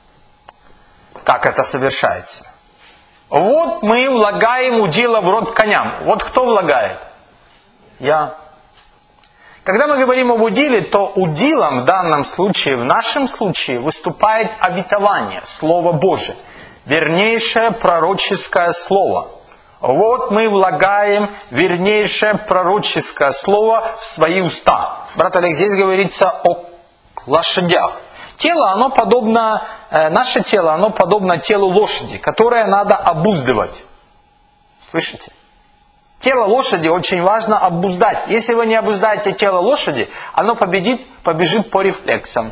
как это совершается. Вот мы влагаем удила в рот коням. Вот кто влагает? Я. Когда мы говорим об удиле, то удилом в данном случае, в нашем случае, выступает обетование, Слово Божие. Вернейшее пророческое слово. Вот мы влагаем вернейшее пророческое слово в свои уста. Брат Олег, здесь говорится о лошадях. Тело, оно подобно, наше тело, оно подобно телу лошади, которое надо обуздывать. Слышите? Тело лошади очень важно обуздать. Если вы не обуздаете тело лошади, оно побежит по рефлексам.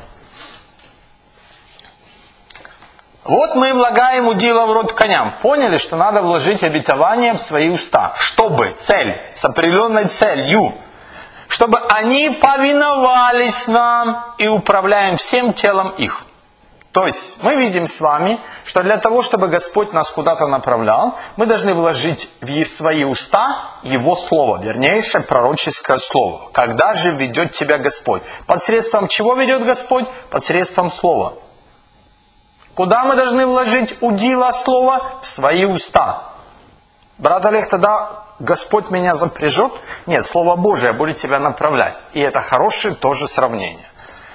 Вот мы влагаем удила в рот коням. Поняли, что надо вложить обетование в свои уста. Чтобы, цель, с определенной целью. Чтобы они повиновались нам и управляем всем телом их. То есть, мы видим с вами, что для того, чтобы Господь нас куда-то направлял, мы должны вложить в свои уста Его Слово, вернейшее пророческое Слово. Когда же ведет тебя Господь? Посредством чего ведет Господь? Посредством Слова. Куда мы должны вложить удила Слова? В свои уста. Брат Олег, тогда Господь меня запряжет? Нет, Слово Божие будет тебя направлять. И это хорошее тоже сравнение.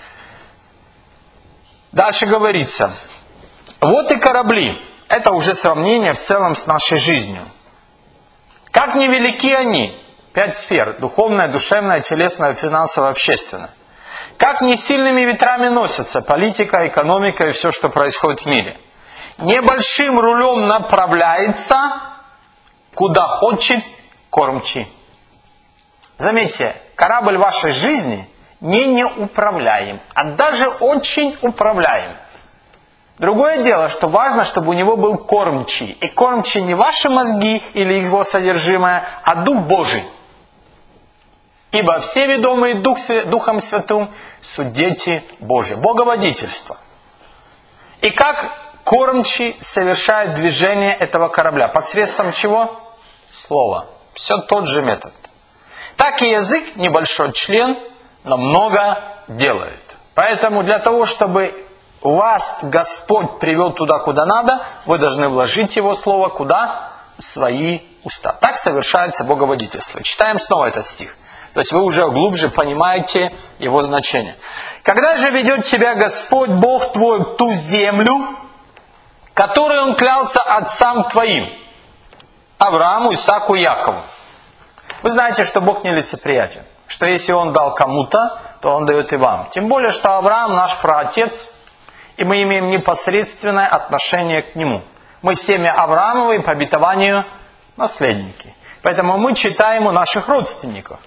Дальше говорится, вот и корабли. Это уже сравнение в целом с нашей жизнью. Как невелики они, 5 сфер, духовная, душевная, телесная, финансовая, общественная. Как не сильными ветрами носятся политика, экономика и все, что происходит в мире. Небольшим рулем направляется, куда хочет кормчий. Заметьте, корабль вашей жизни не неуправляем, а даже очень управляем. Другое дело, что важно, чтобы у него был кормчий. И кормчий не ваши мозги или его содержимое, а Дух Божий. Ибо все ведомые Духом Святым суть дети Божьи. Боговодительство. И как кормчий совершает движение этого корабля? Посредством чего? Слова. Все тот же метод. Так и язык, небольшой член, но много делает. Поэтому для того, чтобы вас Господь привел туда, куда надо, вы должны вложить Его Слово куда? В свои уста. Так совершается боговодительство. Читаем снова этот стих. То есть вы уже глубже понимаете его значение. Когда же ведет тебя Господь Бог твой в ту землю, которой Он клялся отцам твоим, Аврааму, Исааку и Якову. Вы знаете, что Бог не лицеприятен. Что если Он дал кому-то, то Он дает и вам. Тем более, что Авраам наш праотец, и мы имеем непосредственное отношение к нему. Мы семя Авраамовы по обетованию наследники. Поэтому мы читаем у наших родственников.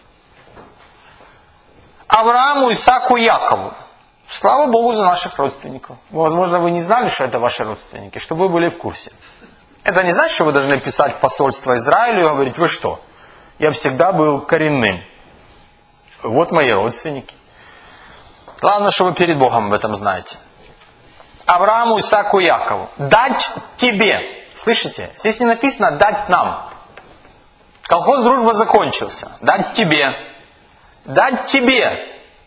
Аврааму, Исааку и Якову. Слава Богу за наших родственников. Возможно, вы не знали, что это ваши родственники, чтобы вы были в курсе. Это не значит, что вы должны писать в посольство Израилю и говорить: вы что? Я всегда был коренным. Вот мои родственники. Главное, что вы перед Богом об этом знаете. Аврааму, Исааку и Якову. Дать тебе. Слышите? Здесь не написано дать нам. Колхоз дружба закончился. Дать тебе. Дать тебе.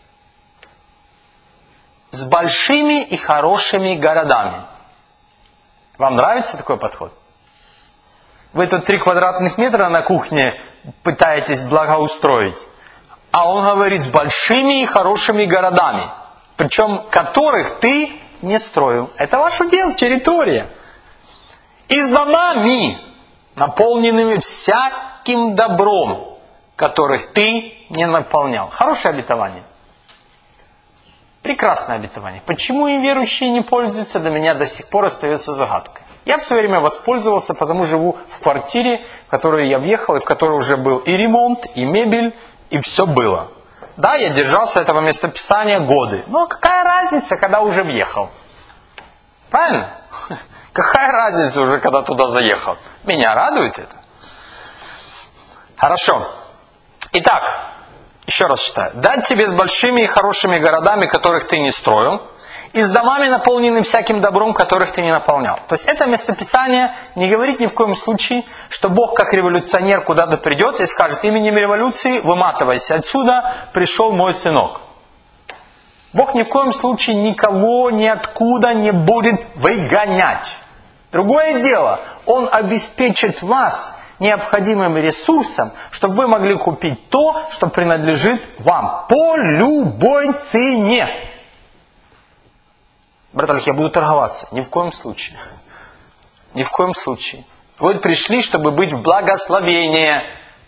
С большими и хорошими городами. Вам нравится такой подход? Вы тут 3 квадратных метра на кухне пытаетесь благоустроить. А он говорит, с большими и хорошими городами. Причем которых ты не строил. Это ваш удел, территория. И с домами, наполненными всяким добром, которых ты не наполнял. Хорошее обетование. Прекрасное обетование. Почему и верующие не пользуются, для меня до сих пор остается загадкой. Я в свое время воспользовался, потому живу в квартире, в которую я въехал, и в которой уже был и ремонт, и мебель, и все было. Да, я держался этого местописания годы. Но какая разница, когда уже въехал? Правильно? Какая разница уже, когда туда заехал? Меня радует это. Хорошо. Итак, еще раз читаю. Дать тебе с большими и хорошими городами, которых ты не строил, и с домами, наполненными всяким добром, которых ты не наполнял. То есть это местописание не говорит ни в коем случае, что Бог как революционер куда-то придет и скажет: именем революции выматывайся отсюда, пришел мой сынок. Бог ни в коем случае никого ниоткуда не будет выгонять. Другое дело, Он обеспечит вас необходимым ресурсом, чтобы вы могли купить то, что принадлежит вам по любой цене. Брат Олег, я буду торговаться. Ни в коем случае. Ни в коем случае. Вы пришли, чтобы быть в благословении.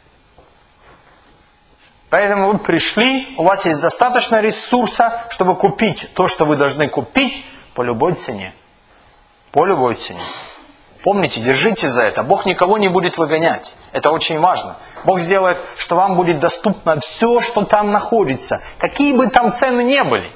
Поэтому вы пришли, у вас есть достаточно ресурса, чтобы купить то, что вы должны купить по любой цене. По любой цене. Помните, держите за это. Бог никого не будет выгонять. Это очень важно. Бог сделает, что вам будет доступно все, что там находится. Какие бы там цены ни были.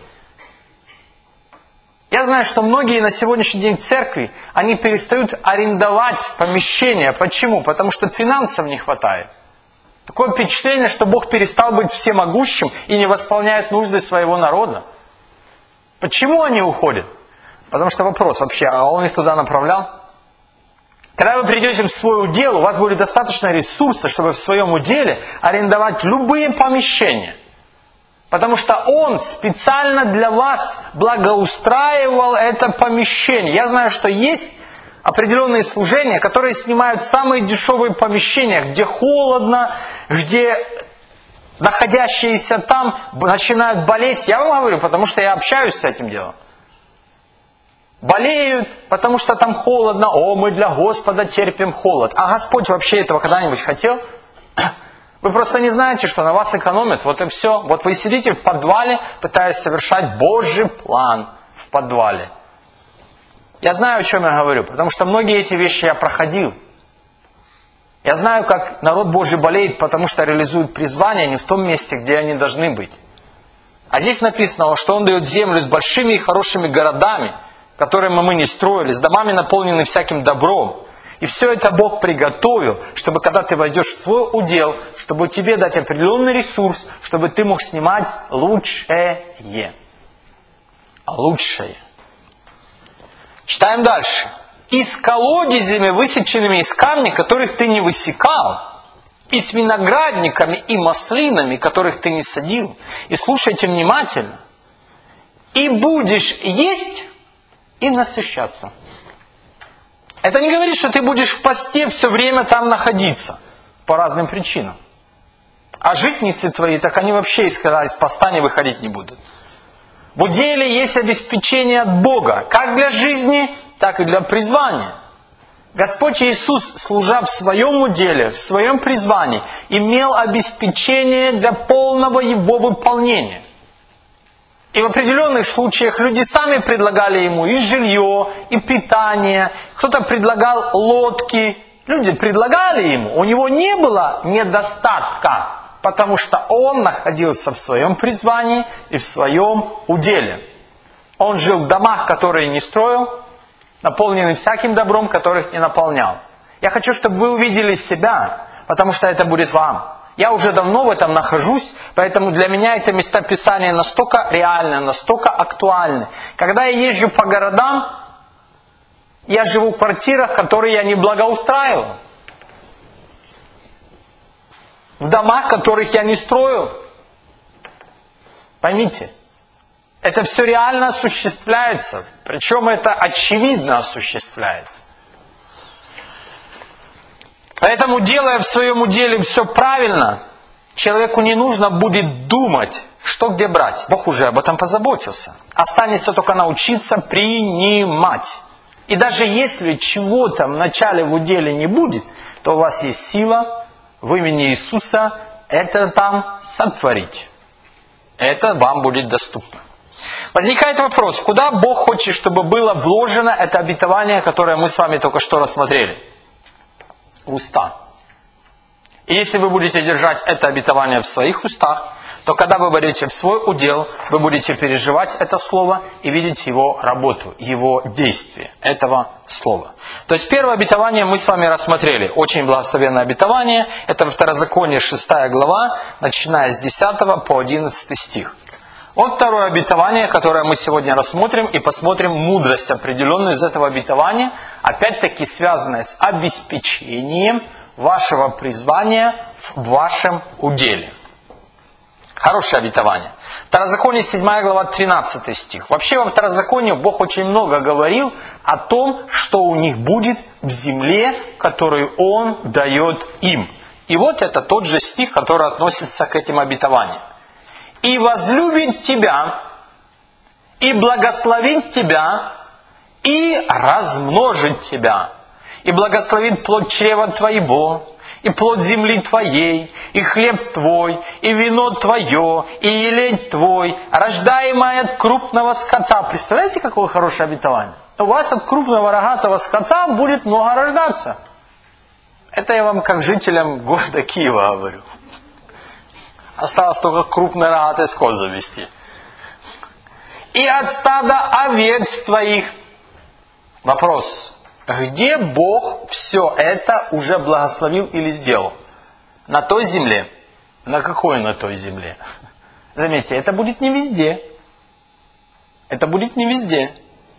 Я знаю, что многие на сегодняшний день в церкви, они перестают арендовать помещения. Почему? Потому что финансов не хватает. Такое впечатление, что Бог перестал быть всемогущим и не восполняет нужды своего народа. Почему они уходят? Потому что вопрос вообще, а Он их туда направлял? Когда вы придете в свой удел, у вас будет достаточно ресурса, чтобы в своем уделе арендовать любые помещения. Потому что Он специально для вас благоустраивал это помещение. Я знаю, что есть определенные служения, которые снимают самые дешевые помещения, где холодно, где находящиеся там начинают болеть. Я вам говорю, потому что я общаюсь с этим делом. Болеют, потому что там холодно. О, мы для Господа терпим холод. А Господь вообще этого когда-нибудь хотел? Вы просто не знаете, что на вас экономят. Вот и все. Вот вы сидите в подвале, пытаясь совершать Божий план в подвале. Я знаю, о чем я говорю, потому что многие эти вещи я проходил. Я знаю, как народ Божий болеет, потому что реализуют призвание не в том месте, где они должны быть. А здесь написано, что Он дает землю с большими и хорошими городами, которые мы не строили, с домами, наполненными всяким добром. И все это Бог приготовил, чтобы когда ты войдешь в свой удел, чтобы тебе дать определенный ресурс, чтобы ты мог снимать лучшее. Лучшее. Читаем дальше. И с колодезями, высеченными из камня, которых ты не высекал, и с виноградниками и маслинами, которых ты не садил. И слушайте внимательно. И будешь есть и насыщаться. Это не говорит, что ты будешь в посте все время там находиться. По разным причинам. А житницы твои, так они вообще из поста не выходить не будут. В уделе есть обеспечение от Бога. Как для жизни, так и для призвания. Господь Иисус, служа в своем уделе, в своем призвании, имел обеспечение для полного его выполнения. И в определенных случаях люди сами предлагали ему и жилье, и питание. Кто-то предлагал лодки. Люди предлагали ему. У него не было недостатка, потому что он находился в своем призвании и в своем уделе. Он жил в домах, которые не строил, наполненный всяким добром, которых не наполнял. Я хочу, чтобы вы увидели себя, потому что это будет вам. Я уже давно в этом нахожусь, поэтому для меня это местописание настолько реально, настолько актуальны. Когда я езжу по городам, я живу в квартирах, которые я не благоустраивал. В домах, которых я не строил. Поймите. Это все реально осуществляется. Причем это очевидно осуществляется. Поэтому, делая в своем уделе все правильно, человеку не нужно будет думать, что где брать. Бог уже об этом позаботился. Останется только научиться принимать. И даже если чего-то в начале в уделе не будет, то у вас есть сила в имени Иисуса это там сотворить. Это вам будет доступно. Возникает вопрос, куда Бог хочет, чтобы было вложено это обетование, которое мы с вами только что рассмотрели? Уста. И если вы будете держать это обетование в своих устах, то когда вы войдете в свой удел, вы будете переживать это слово и видеть его работу, его действие этого слова. То есть первое обетование мы с вами рассмотрели. Очень благословенное обетование. Это Второзаконие 6 глава, начиная с 10 по 11 стих. Вот второе обетование, которое мы сегодня рассмотрим и посмотрим мудрость определенную из этого обетования, опять-таки связанная с обеспечением вашего призвания в вашем уделе. Хорошее обетование. Второзаконие 7 глава 13 стих. Вообще во Второзаконии Бог очень много говорил о том, что у них будет в земле, которую Он дает им. И вот это тот же стих, который относится к этим обетованиям. «И возлюбит тебя, и благословит тебя, и размножит тебя, и благословит плод чрева твоего, и плод земли твоей, и хлеб твой, и вино твое, и елей твой, рождаемое от крупного скота». Представляете, какое хорошее обетование? У вас от крупного рогатого скота будет много рождаться. Это я вам как жителям города Киева говорю. Осталось только крупный рогатый скот завести. «И от стада овец твоих». Вопрос. Где Бог все это уже благословил или сделал? На той земле. На какой на той земле? Заметьте, это будет не везде. Это будет не везде.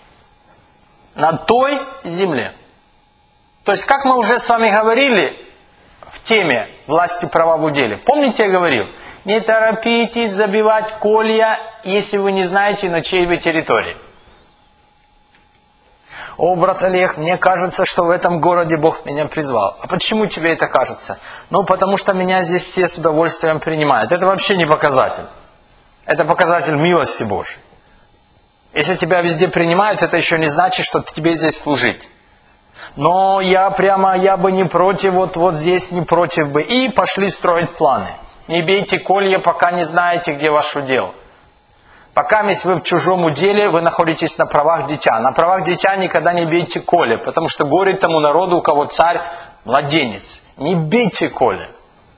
На той земле. То есть, как мы уже с вами говорили в теме власти права в уделе. Помните, я говорил? Не торопитесь забивать колья, если вы не знаете, на чьей вы территории. О, брат Олег, мне кажется, что в этом городе Бог меня призвал. А почему тебе это кажется? Ну, потому что меня здесь все с удовольствием принимают. Это вообще не показатель. Это показатель милости Божьей. Если тебя везде принимают, это еще не значит, что тебе здесь служить. Но я бы не против, вот здесь не против бы. И пошли строить планы. Не бейте колья, пока не знаете, где ваш удел. Пока вы в чужом уделе, вы находитесь на правах дитя. На правах дитя никогда не бейте коли, потому что горе тому народу, у кого царь младенец. Не бейте коли.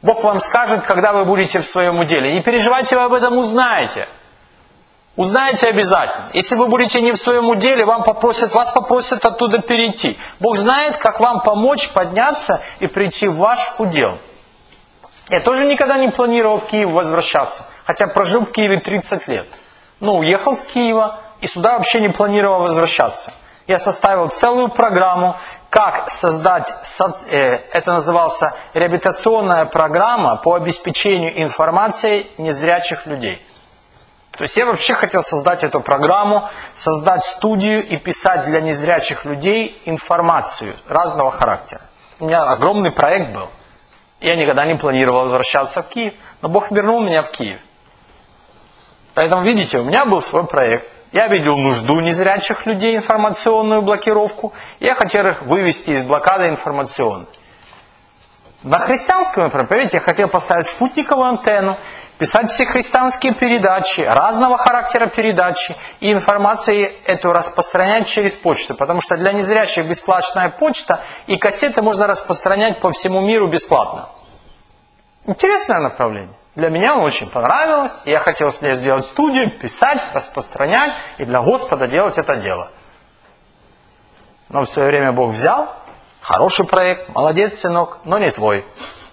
Бог вам скажет, когда вы будете в своем уделе. Не переживайте, вы об этом узнаете. Узнаете обязательно. Если вы будете не в своем уделе, вас попросят оттуда перейти. Бог знает, как вам помочь подняться и прийти в ваш удел. Я тоже никогда не планировал в Киев возвращаться. Хотя прожил в Киеве 30 лет. Уехал с Киева и сюда вообще не планировал возвращаться. Я составил целую программу, как создать, это назывался реабилитационная программа по обеспечению информацией незрячих людей. То есть я вообще хотел создать эту программу, создать студию и писать для незрячих людей информацию разного характера. У меня огромный проект был. Я никогда не планировал возвращаться в Киев, но Бог вернул меня в Киев. Поэтому, видите, у меня был свой проект. Я видел нужду незрячих людей, информационную блокировку. Я хотел их вывести из блокады информационной. На христианском проповеди я хотел поставить спутниковую антенну, писать все христианские передачи, разного характера передачи, и информацию эту распространять через почту. Потому что для незрячих бесплатная почта, и кассеты можно распространять по всему миру бесплатно. Интересное направление. Для меня оно очень понравилось. Я хотел с ней сделать студию, писать, распространять, и для Господа делать это дело. Но в свое время Бог взял. Хороший проект, молодец, сынок, но не твой.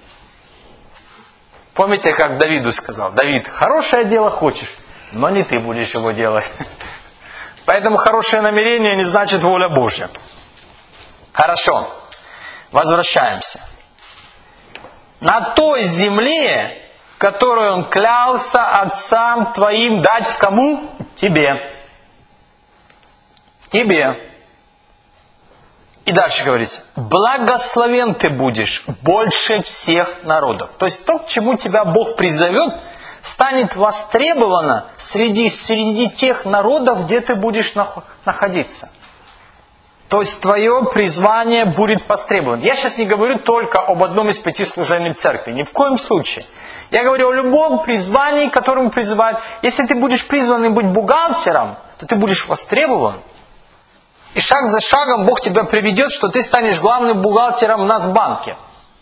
Помните, как Давиду сказал? Давид, хорошее дело хочешь, но не ты будешь его делать. Поэтому хорошее намерение не значит воля Божья. Хорошо, возвращаемся. На той земле, которую он клялся отцам твоим дать кому? Тебе. Тебе. И дальше говорится, благословен ты будешь больше всех народов. То есть то, к чему тебя Бог призовет, станет востребовано среди тех народов, где ты будешь находиться. То есть твое призвание будет востребовано. Я сейчас не говорю только об одном из 5 служений церкви, ни в коем случае. Я говорю о любом призвании, которому призывают. Если ты будешь призван быть бухгалтером, то ты будешь востребован. И шаг за шагом Бог тебя приведет, что ты станешь главным бухгалтером в Нацбанке.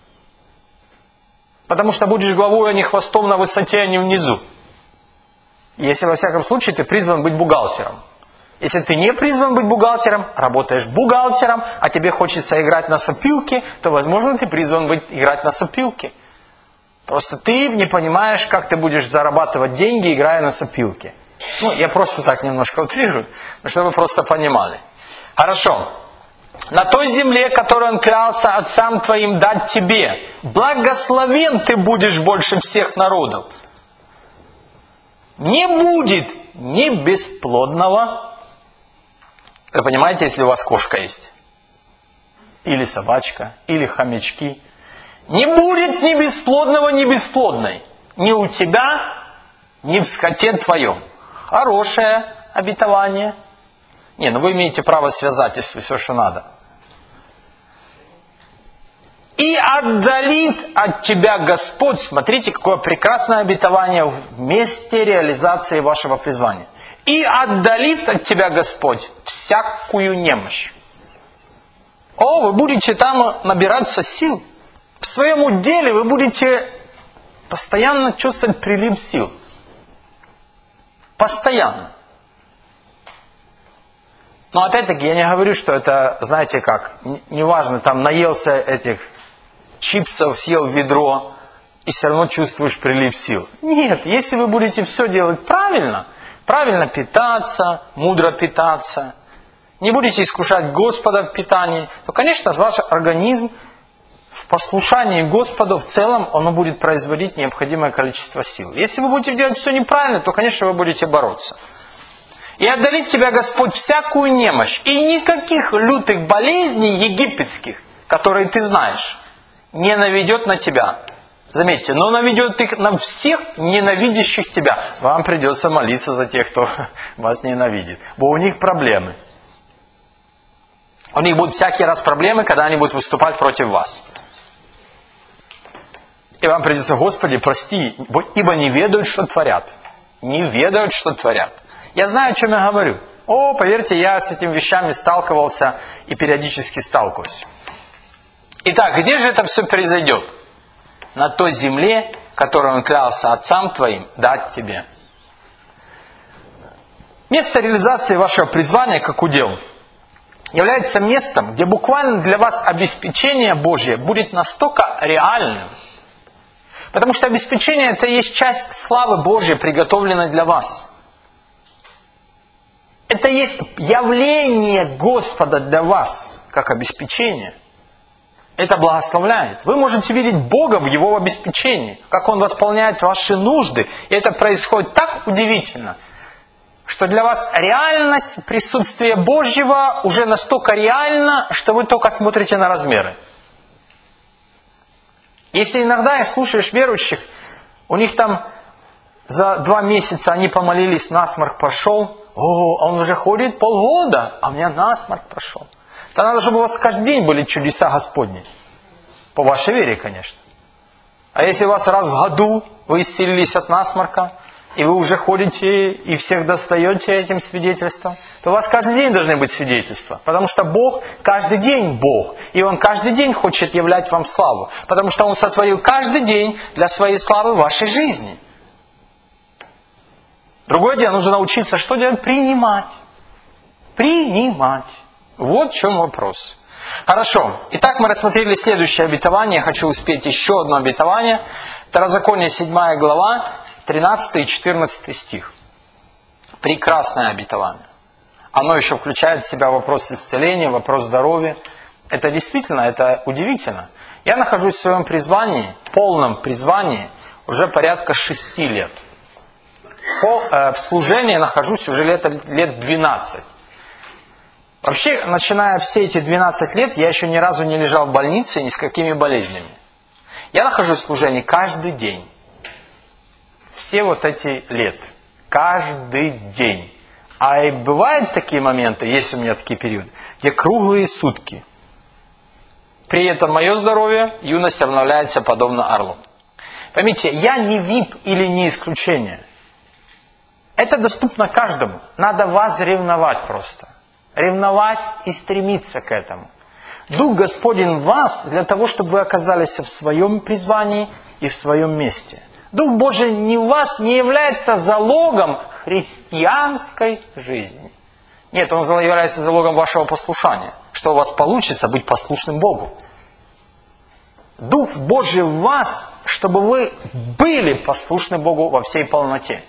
Потому что будешь главой, а не хвостом на высоте, а не внизу. Если во всяком случае ты призван быть бухгалтером. Если ты не призван быть бухгалтером, работаешь бухгалтером, а тебе хочется играть на сопилке, то, возможно, ты призван играть на сопилке. Просто ты не понимаешь, как ты будешь зарабатывать деньги, играя на сопилке. Я просто так немножко утрирую, чтобы вы просто понимали. Хорошо. На той земле, которую он клялся отцам твоим дать тебе, благословен ты будешь больше всех народов. Не будет ни бесплодного. Вы понимаете, если у вас кошка есть? Или собачка, или хомячки. Не будет ни бесплодного, ни бесплодной. Ни у тебя, ни в скоте твоем. Хорошее обетование. Вы имеете право связать, если все, что надо. И отдалит от тебя Господь. Смотрите, какое прекрасное обетование в месте реализации вашего призвания. И отдалит от тебя Господь всякую немощь. Вы будете там набираться сил. В своем уделе вы будете постоянно чувствовать прилив сил. Постоянно. Но опять-таки я не говорю, что это, знаете как, неважно, там наелся этих чипсов, съел ведро и все равно чувствуешь прилив сил. Нет, если вы будете все делать правильно питаться, мудро питаться, не будете искушать Господа в питании, то, конечно, ваш организм в послушании Господу в целом, оно будет производить необходимое количество сил. Если вы будете делать все неправильно, то, конечно, вы будете бороться. И отдалит тебя Господь всякую немощь, и никаких лютых болезней египетских, которые ты знаешь, не наведет на тебя. Заметьте, но наведет их на всех ненавидящих тебя. Вам придется молиться за тех, кто вас ненавидит. Бо у них проблемы. У них будут всякий раз проблемы, когда они будут выступать против вас. И вам придется, Господи, прости, ибо не ведают, что творят. Не ведают, что творят. Я знаю, о чем я говорю. Поверьте, я с этими вещами сталкивался и периодически сталкиваюсь. Итак, где же это все произойдет? на той земле, которую Он клялся отцам твоим дать тебе. Место реализации вашего призвания как удел является местом, где буквально для вас обеспечение Божье будет настолько реальным, потому что обеспечение – это и есть часть славы Божьей, приготовленной для вас. Это есть явление Господа для вас, как обеспечение. Это благословляет. Вы можете видеть Бога в Его обеспечении, как Он восполняет ваши нужды. И это происходит так удивительно, что для вас реальность присутствия Божьего уже настолько реальна, что вы только смотрите на размеры. Если иногда слушаешь верующих, у них там за 2 месяца они помолились, насморк пошел, он уже ходит полгода, а у меня насморк прошел. То надо, чтобы у вас каждый день были чудеса Господни. По вашей вере, конечно. А если у вас раз в году вы исцелились от насморка, и вы уже ходите и всех достаете этим свидетельством, то у вас каждый день должны быть свидетельства. Потому что Бог каждый день Бог. И Он каждый день хочет являть вам славу. Потому что Он сотворил каждый день для своей славы в вашей жизни. Другое дело, нужно научиться что делать? Принимать. Принимать. Вот в чем вопрос. Хорошо. Итак, мы рассмотрели следующее обетование. Я хочу успеть еще одно обетование. Второзаконие 7 глава, 13 и 14 стих. Прекрасное обетование. Оно еще включает в себя вопрос исцеления, вопрос здоровья. Это действительно, это удивительно. Я нахожусь в своем призвании, полном призвании, уже порядка 6 лет. В служении нахожусь уже лет 12. Вообще, начиная все эти 12 лет, я еще ни разу не лежал в больнице ни с какими болезнями. Я нахожусь в служении каждый день. Все вот эти лет. Каждый день. А и бывают такие моменты, есть у меня такие периоды, где круглые сутки. При этом мое здоровье, юность обновляется подобно орлу. Поймите, я не VIP или не исключение. Это доступно каждому. Надо вас ревновать просто. Ревновать и стремиться к этому. Дух Господень в вас для того, чтобы вы оказались в своем призвании и в своем месте. Дух Божий не в вас не является залогом христианской жизни. Нет, он является залогом вашего послушания. Что у вас получится быть послушным Богу. Дух Божий в вас, чтобы вы были послушны Богу во всей полноте.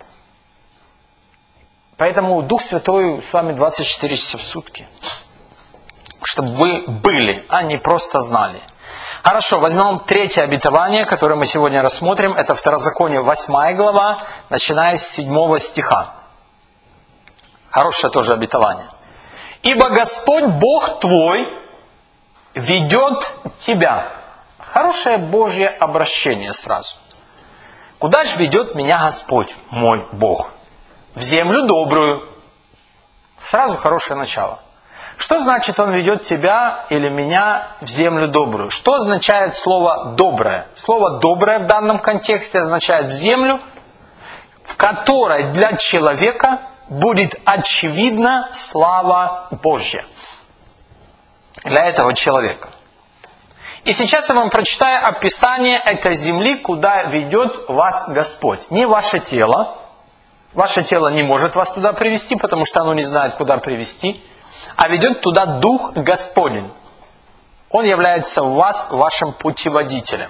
Поэтому Дух Святой с вами 24 часа в сутки. Чтобы вы были, а не просто знали. Хорошо, возьмем третье обетование, которое мы сегодня рассмотрим. Это Второзаконие 8 глава, начиная с 7 стиха. Хорошее тоже обетование. «Ибо Господь Бог твой ведет тебя». Хорошее Божье обращение сразу. Куда же ведет меня Господь, мой Бог? В землю добрую. Сразу хорошее начало. Что значит Он ведет тебя или меня в землю добрую? Что означает слово «доброе»? Слово «доброе» в данном контексте означает в землю, в которой для человека будет очевидна слава Божья. Для этого человека. И сейчас я вам прочитаю описание этой земли, куда ведет вас Господь. Не ваше тело. Ваше тело не может вас туда привести, потому что оно не знает, куда привести. А ведет туда Дух Господень. Он является в вас вашим путеводителем.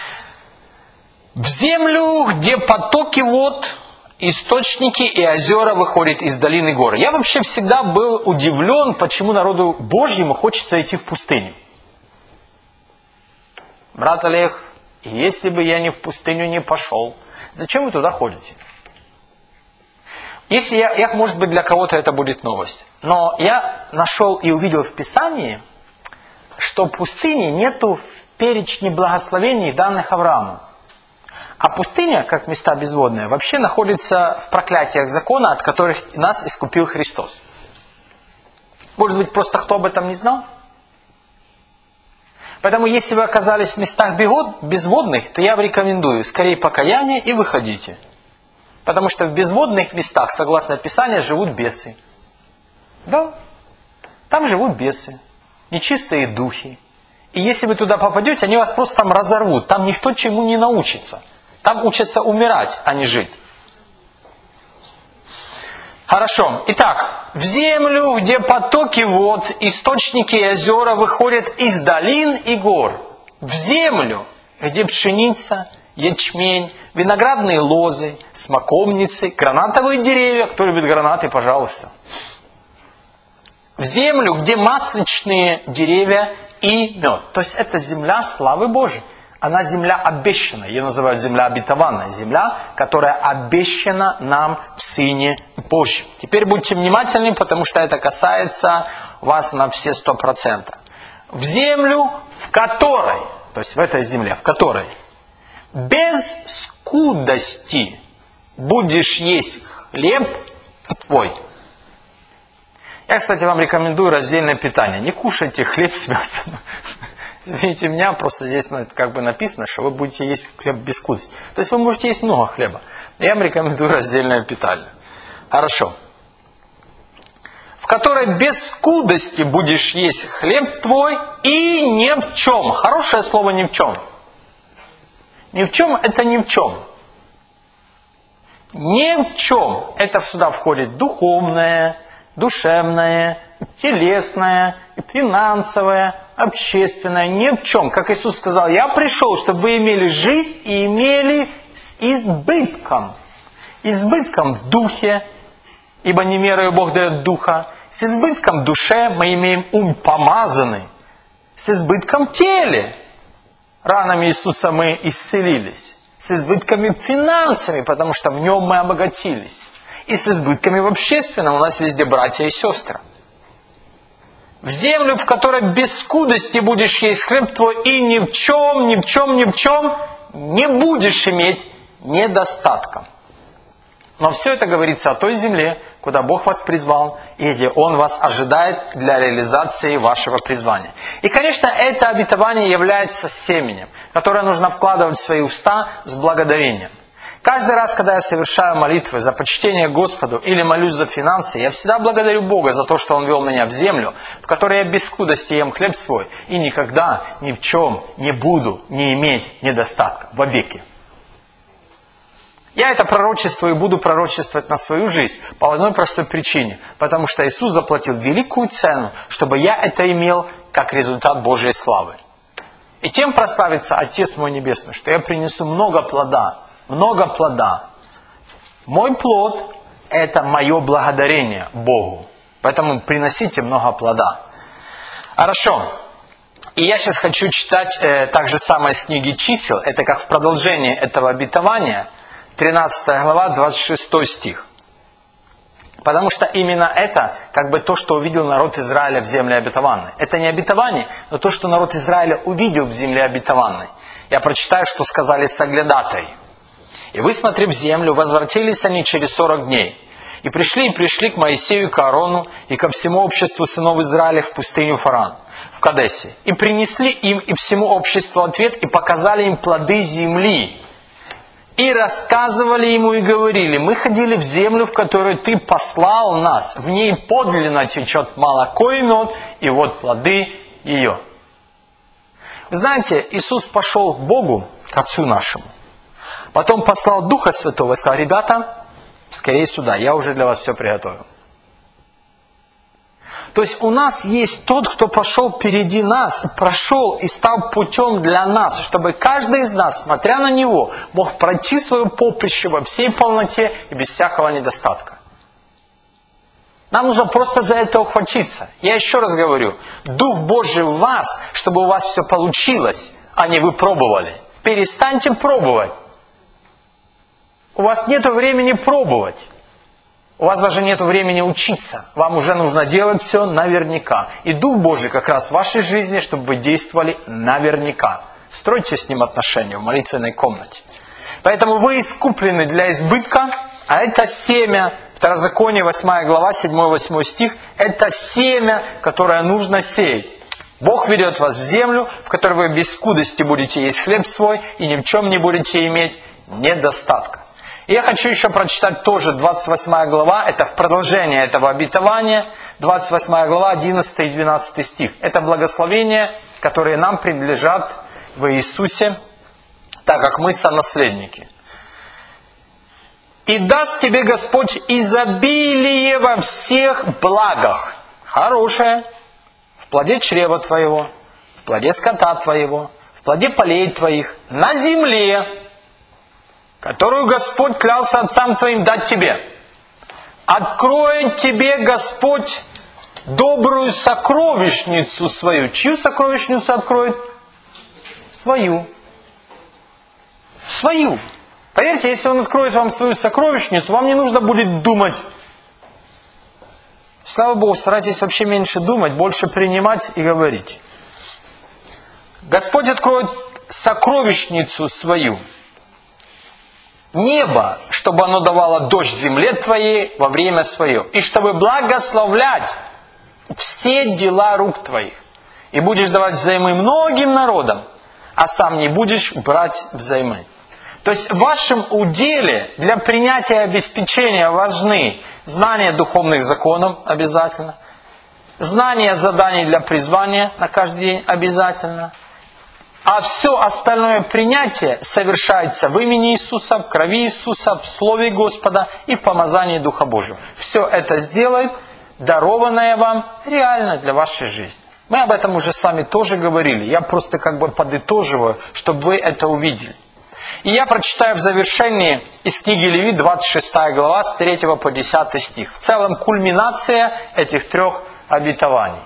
В землю, где потоки вод, источники и озера выходят из долины гор. Я вообще всегда был удивлен, почему народу Божьему хочется идти в пустыню. Брат Олег, если бы я не в пустыню не пошел, зачем вы туда ходите? Если может быть, для кого-то это будет новость. Но я нашел и увидел в Писании, что пустыни нету в перечне благословений, данных Аврааму. А пустыня, как места безводные, вообще находится в проклятиях закона, от которых нас искупил Христос. Может быть, просто кто об этом не знал? Поэтому, если вы оказались в местах безводных, то я вам рекомендую скорее покаяние и выходите. Потому что в безводных местах, согласно Писанию, живут бесы. Да, там живут бесы, нечистые духи. И если вы туда попадете, они вас просто там разорвут. Там никто чему не научится. Там учатся умирать, а не жить. Хорошо. Итак, в землю, где потоки вод, источники и озера выходят из долин и гор. В землю, где пшеница, ячмень, виноградные лозы, смоковницы, гранатовые деревья. Кто любит гранаты, пожалуйста. В землю, где масличные деревья и мед. То есть это земля славы Божией. Она земля обещанная. Ее называют земля обетованная. Земля, которая обещана нам в Сыне Божьем. Теперь будьте внимательны, потому что это касается вас на все 100%. В землю, в которой, то есть в этой земле, в которой без скудости будешь есть хлеб твой. Я, кстати, вам рекомендую раздельное питание. Не кушайте хлеб с мясом. Извините меня, просто здесь как бы написано, что вы будете есть хлеб без скудости. То есть вы можете есть много хлеба. Но я вам рекомендую раздельное питание. Хорошо. В которой без скудости будешь есть хлеб твой и ни в чем. Хорошее слово ни в чем. Ни в чем это ни в чем. Ни в чем. Это сюда входит духовное, душевное, телесное, финансовое, общественное, ни в чем. Как Иисус сказал, я пришел, чтобы вы имели жизнь и имели с избытком. Избытком в духе, ибо не мерою Бог дает духа. С избытком в душе мы имеем ум помазанный. С избытком в теле. Ранами Иисуса мы исцелились. С избытками финансами, потому что в нем мы обогатились. И с избытками в общественном. У нас везде братья и сестры. В землю, в которой без скудости будешь есть хлеб твой, и ни в чем не будешь иметь недостатка. Но все это говорится о той земле, куда Бог вас призвал, и где Он вас ожидает для реализации вашего призвания. И, конечно, это обетование является семенем, которое нужно вкладывать в свои уста с благодарением. Каждый раз, когда я совершаю молитвы за почтение Господу или молюсь за финансы, я всегда благодарю Бога за то, что Он вел меня в землю, в которой я без скудости ем хлеб свой, и никогда ни в чем не буду не иметь недостатка вовеки. Я это пророчествую и буду пророчествовать на свою жизнь по одной простой причине. Потому что Иисус заплатил великую цену, чтобы я это имел как результат Божьей славы. И тем прославится Отец мой Небесный, что я принесу много плода. Много плода. Мой плод – это мое благодарение Богу. Поэтому приносите много плода. Хорошо. И я сейчас хочу читать так же самое из книги «Чисел». Это как в продолжение этого обетования. 13 глава, 26 стих. Потому что именно это как бы то, что увидел народ Израиля в земле обетованной. Это не обетование, но то, что народ Израиля увидел в земле обетованной. Я прочитаю, что сказали соглядатаи. «И высмотрев землю, возвратились они через 40 дней. И пришли к Моисею и к Аарону, и ко всему обществу сынов Израиля в пустыню Фаран, в Кадесе. И принесли им и всему обществу ответ, и показали им плоды земли. И рассказывали ему и говорили, мы ходили в землю, в которую ты послал нас. В ней подлинно течет молоко и мед, и вот плоды ее». Вы знаете, Иисус пошел к Богу, к Отцу нашему. Потом послал Духа Святого и сказал, ребята, скорее сюда, я уже для вас все приготовил. То есть у нас есть тот, кто пошел впереди нас, прошел и стал путем для нас, чтобы каждый из нас, смотря на него, мог пройти свое поприще во всей полноте и без всякого недостатка. Нам нужно просто за это ухватиться. Я еще раз говорю, Дух Божий в вас, чтобы у вас все получилось, а не вы пробовали. Перестаньте пробовать. У вас нет времени пробовать. У вас даже нет времени учиться. Вам уже нужно делать все наверняка. И Дух Божий как раз в вашей жизни, чтобы вы действовали наверняка. Стройте с Ним отношения в молитвенной комнате. Поэтому вы искуплены для избытка, а это семя, Второзаконие, 8 глава, 7-8 стих, это семя, которое нужно сеять. Бог ведет вас в землю, в которой вы без скудости будете есть хлеб свой и ни в чем не будете иметь недостатка. И я хочу еще прочитать тоже 28 глава, это в продолжение этого обетования, 28 глава, 11 и 12 стих. Это благословение которые нам принадлежат в Иисусе, так как мы сонаследники. И даст тебе Господь изобилие во всех благах. Хорошее. В плоде чрева твоего, в плоде скота твоего, в плоде полей твоих, на земле, которую Господь клялся отцам твоим дать тебе. Откроет тебе Господь добрую сокровищницу свою. Чью сокровищницу откроет? Свою. Свою. Поверьте, если Он откроет вам свою сокровищницу, вам не нужно будет думать. Слава Богу, старайтесь вообще меньше думать, больше принимать и говорить. Господь откроет сокровищницу свою. Небо, чтобы оно давало дождь земле твоей во время свое. И чтобы благословлять все дела рук твоих. И будешь давать взаймы многим народам, а сам не будешь брать взаймы. То есть в вашем уделе для принятия и обеспечения важны знания духовных законов обязательно, знания заданий для призвания на каждый день обязательно, а все остальное принятие совершается в имени Иисуса, в крови Иисуса, в Слове Господа и в помазании Духа Божьего. Все это сделает дарованное вам реально для вашей жизни. Мы об этом уже с вами тоже говорили. Я просто как бы подытоживаю, чтобы вы это увидели. И я прочитаю в завершении из книги Левит, 26 глава, с 3 по 10 стих. В целом кульминация этих 3 обетований.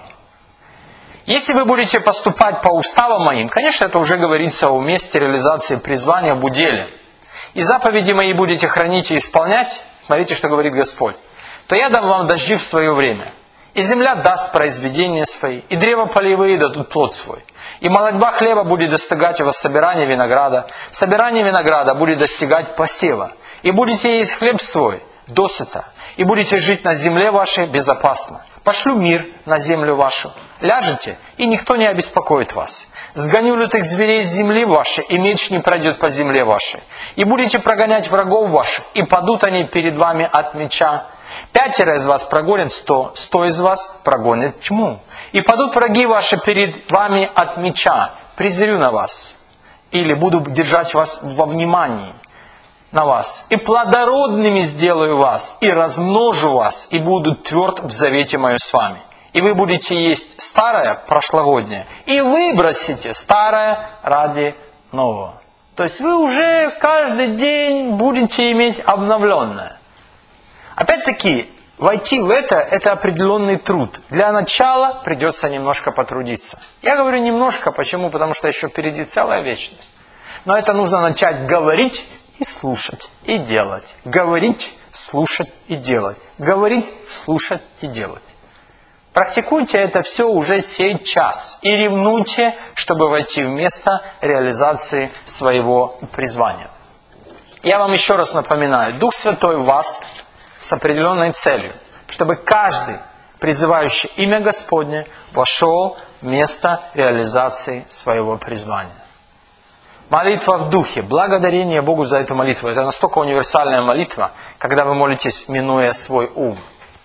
Если вы будете поступать по уставам моим, конечно, это уже говорится о месте реализации призвания, об уделе. И заповеди мои будете хранить и исполнять, смотрите, что говорит Господь, то я дам вам дожди в свое время. И земля даст произведения свои, и древа полевые дадут плод свой. И молодьба хлеба будет достигать его собирания винограда. Собирание винограда будет достигать посева. И будете есть хлеб свой досыта. И будете жить на земле вашей безопасно. Пошлю мир на землю вашу. Ляжете, и никто не обеспокоит вас. Сгоню лютых зверей с земли вашей, и меч не пройдет по земле вашей. И будете прогонять врагов ваших, и падут они перед вами от меча. 5 из вас прогонят 100, 100 из вас прогонят тьму. И падут враги ваши перед вами от меча. Презрю на вас. Или буду держать вас во внимании на вас. И плодородными сделаю вас, и размножу вас, и буду тверд в завете моем с вами. И вы будете есть старое, прошлогоднее, и выбросите старое ради нового. То есть вы уже каждый день будете иметь обновленное. Опять-таки, войти в это определенный труд. Для начала придется немножко потрудиться. Я говорю немножко, почему? Потому что еще впереди целая вечность. Но это нужно начать говорить и слушать, и делать. Говорить, слушать и делать. Говорить, слушать и делать. Практикуйте это все уже сейчас. И ревнуйте, чтобы войти в место реализации своего призвания. Я вам еще раз напоминаю. Дух Святой в вас с определенной целью. Чтобы каждый, призывающий имя Господне, вошел в место реализации своего призвания. Молитва в духе. Благодарение Богу за эту молитву. Это настолько универсальная молитва, когда вы молитесь, минуя свой ум.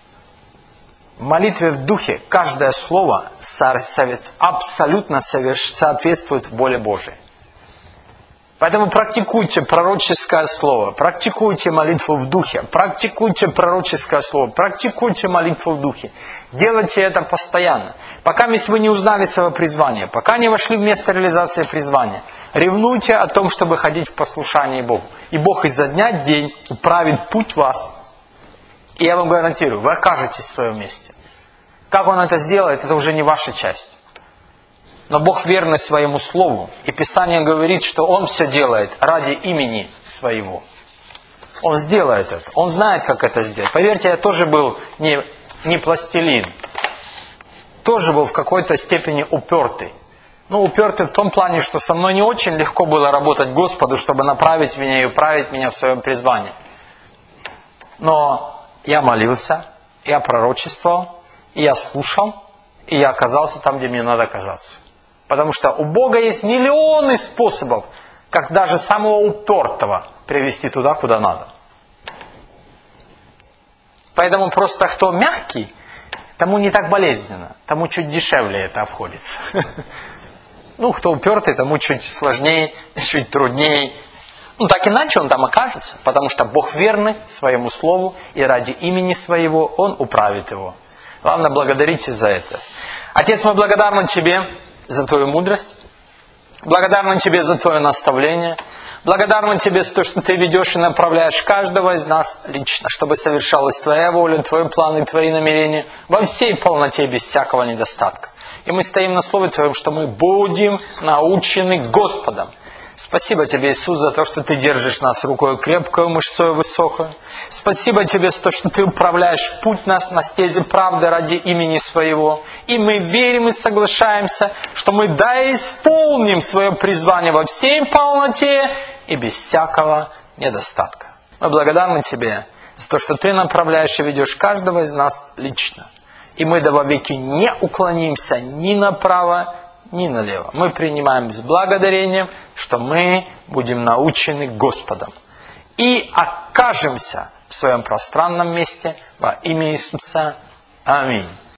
В молитве в духе каждое слово абсолютно соответствует воле Божией. Поэтому практикуйте пророческое слово, практикуйте молитву в духе, практикуйте пророческое слово, практикуйте молитву в духе. Делайте это постоянно. Пока вы не узнали своего призвания, пока не вошли в место реализации призвания, ревнуйте о том, чтобы ходить в послушании Богу. И Бог изо дня в день управит путь вас. И я вам гарантирую, вы окажетесь в своем месте. Как Он это сделает, это уже не ваша часть. Но Бог верный своему слову. И Писание говорит, что Он все делает ради имени Своего. Он сделает это. Он знает, как это сделать. Поверьте, я тоже был не пластилин. Тоже был в какой-то степени упертый. Ну, упертый в том плане, что со мной не очень легко было работать Господу, чтобы направить меня и управить меня в своем призвании. Но я молился, я пророчествовал, и я слушал, и я оказался там, где мне надо оказаться. Потому что у Бога есть миллионы способов, как даже самого упертого привести туда, куда надо. Поэтому просто кто мягкий, тому не так болезненно, тому чуть дешевле это обходится. Кто упертый, тому чуть сложнее, чуть труднее. Так иначе он там окажется, потому что Бог верный своему слову, и ради имени своего Он управит его. Главное, благодарите за это. Отец, мы благодарны Тебе за Твою мудрость, благодарны Тебе за Твое наставление, благодарны Тебе за то, что Ты ведешь и направляешь каждого из нас лично, чтобы совершалась Твоя воля, Твои планы, Твои намерения во всей полноте, без всякого недостатка. И мы стоим на Слове Твоем, что мы будем научены Господом. Спасибо Тебе, Иисус, за то, что Ты держишь нас рукой крепкую, мышцой высокую. Спасибо Тебе за то, что Ты управляешь путь нас на стезе правды ради имени Своего. И мы верим и соглашаемся, что мы исполним свое призвание во всей полноте и без всякого недостатка. Мы благодарны Тебе за то, что Ты направляешь и ведешь каждого из нас лично. И мы до вовеки не уклонимся ни направо, ни налево. Мы принимаем с благодарением, что мы будем научены Господом. И окажемся в своем пространном месте во имя Иисуса. Аминь.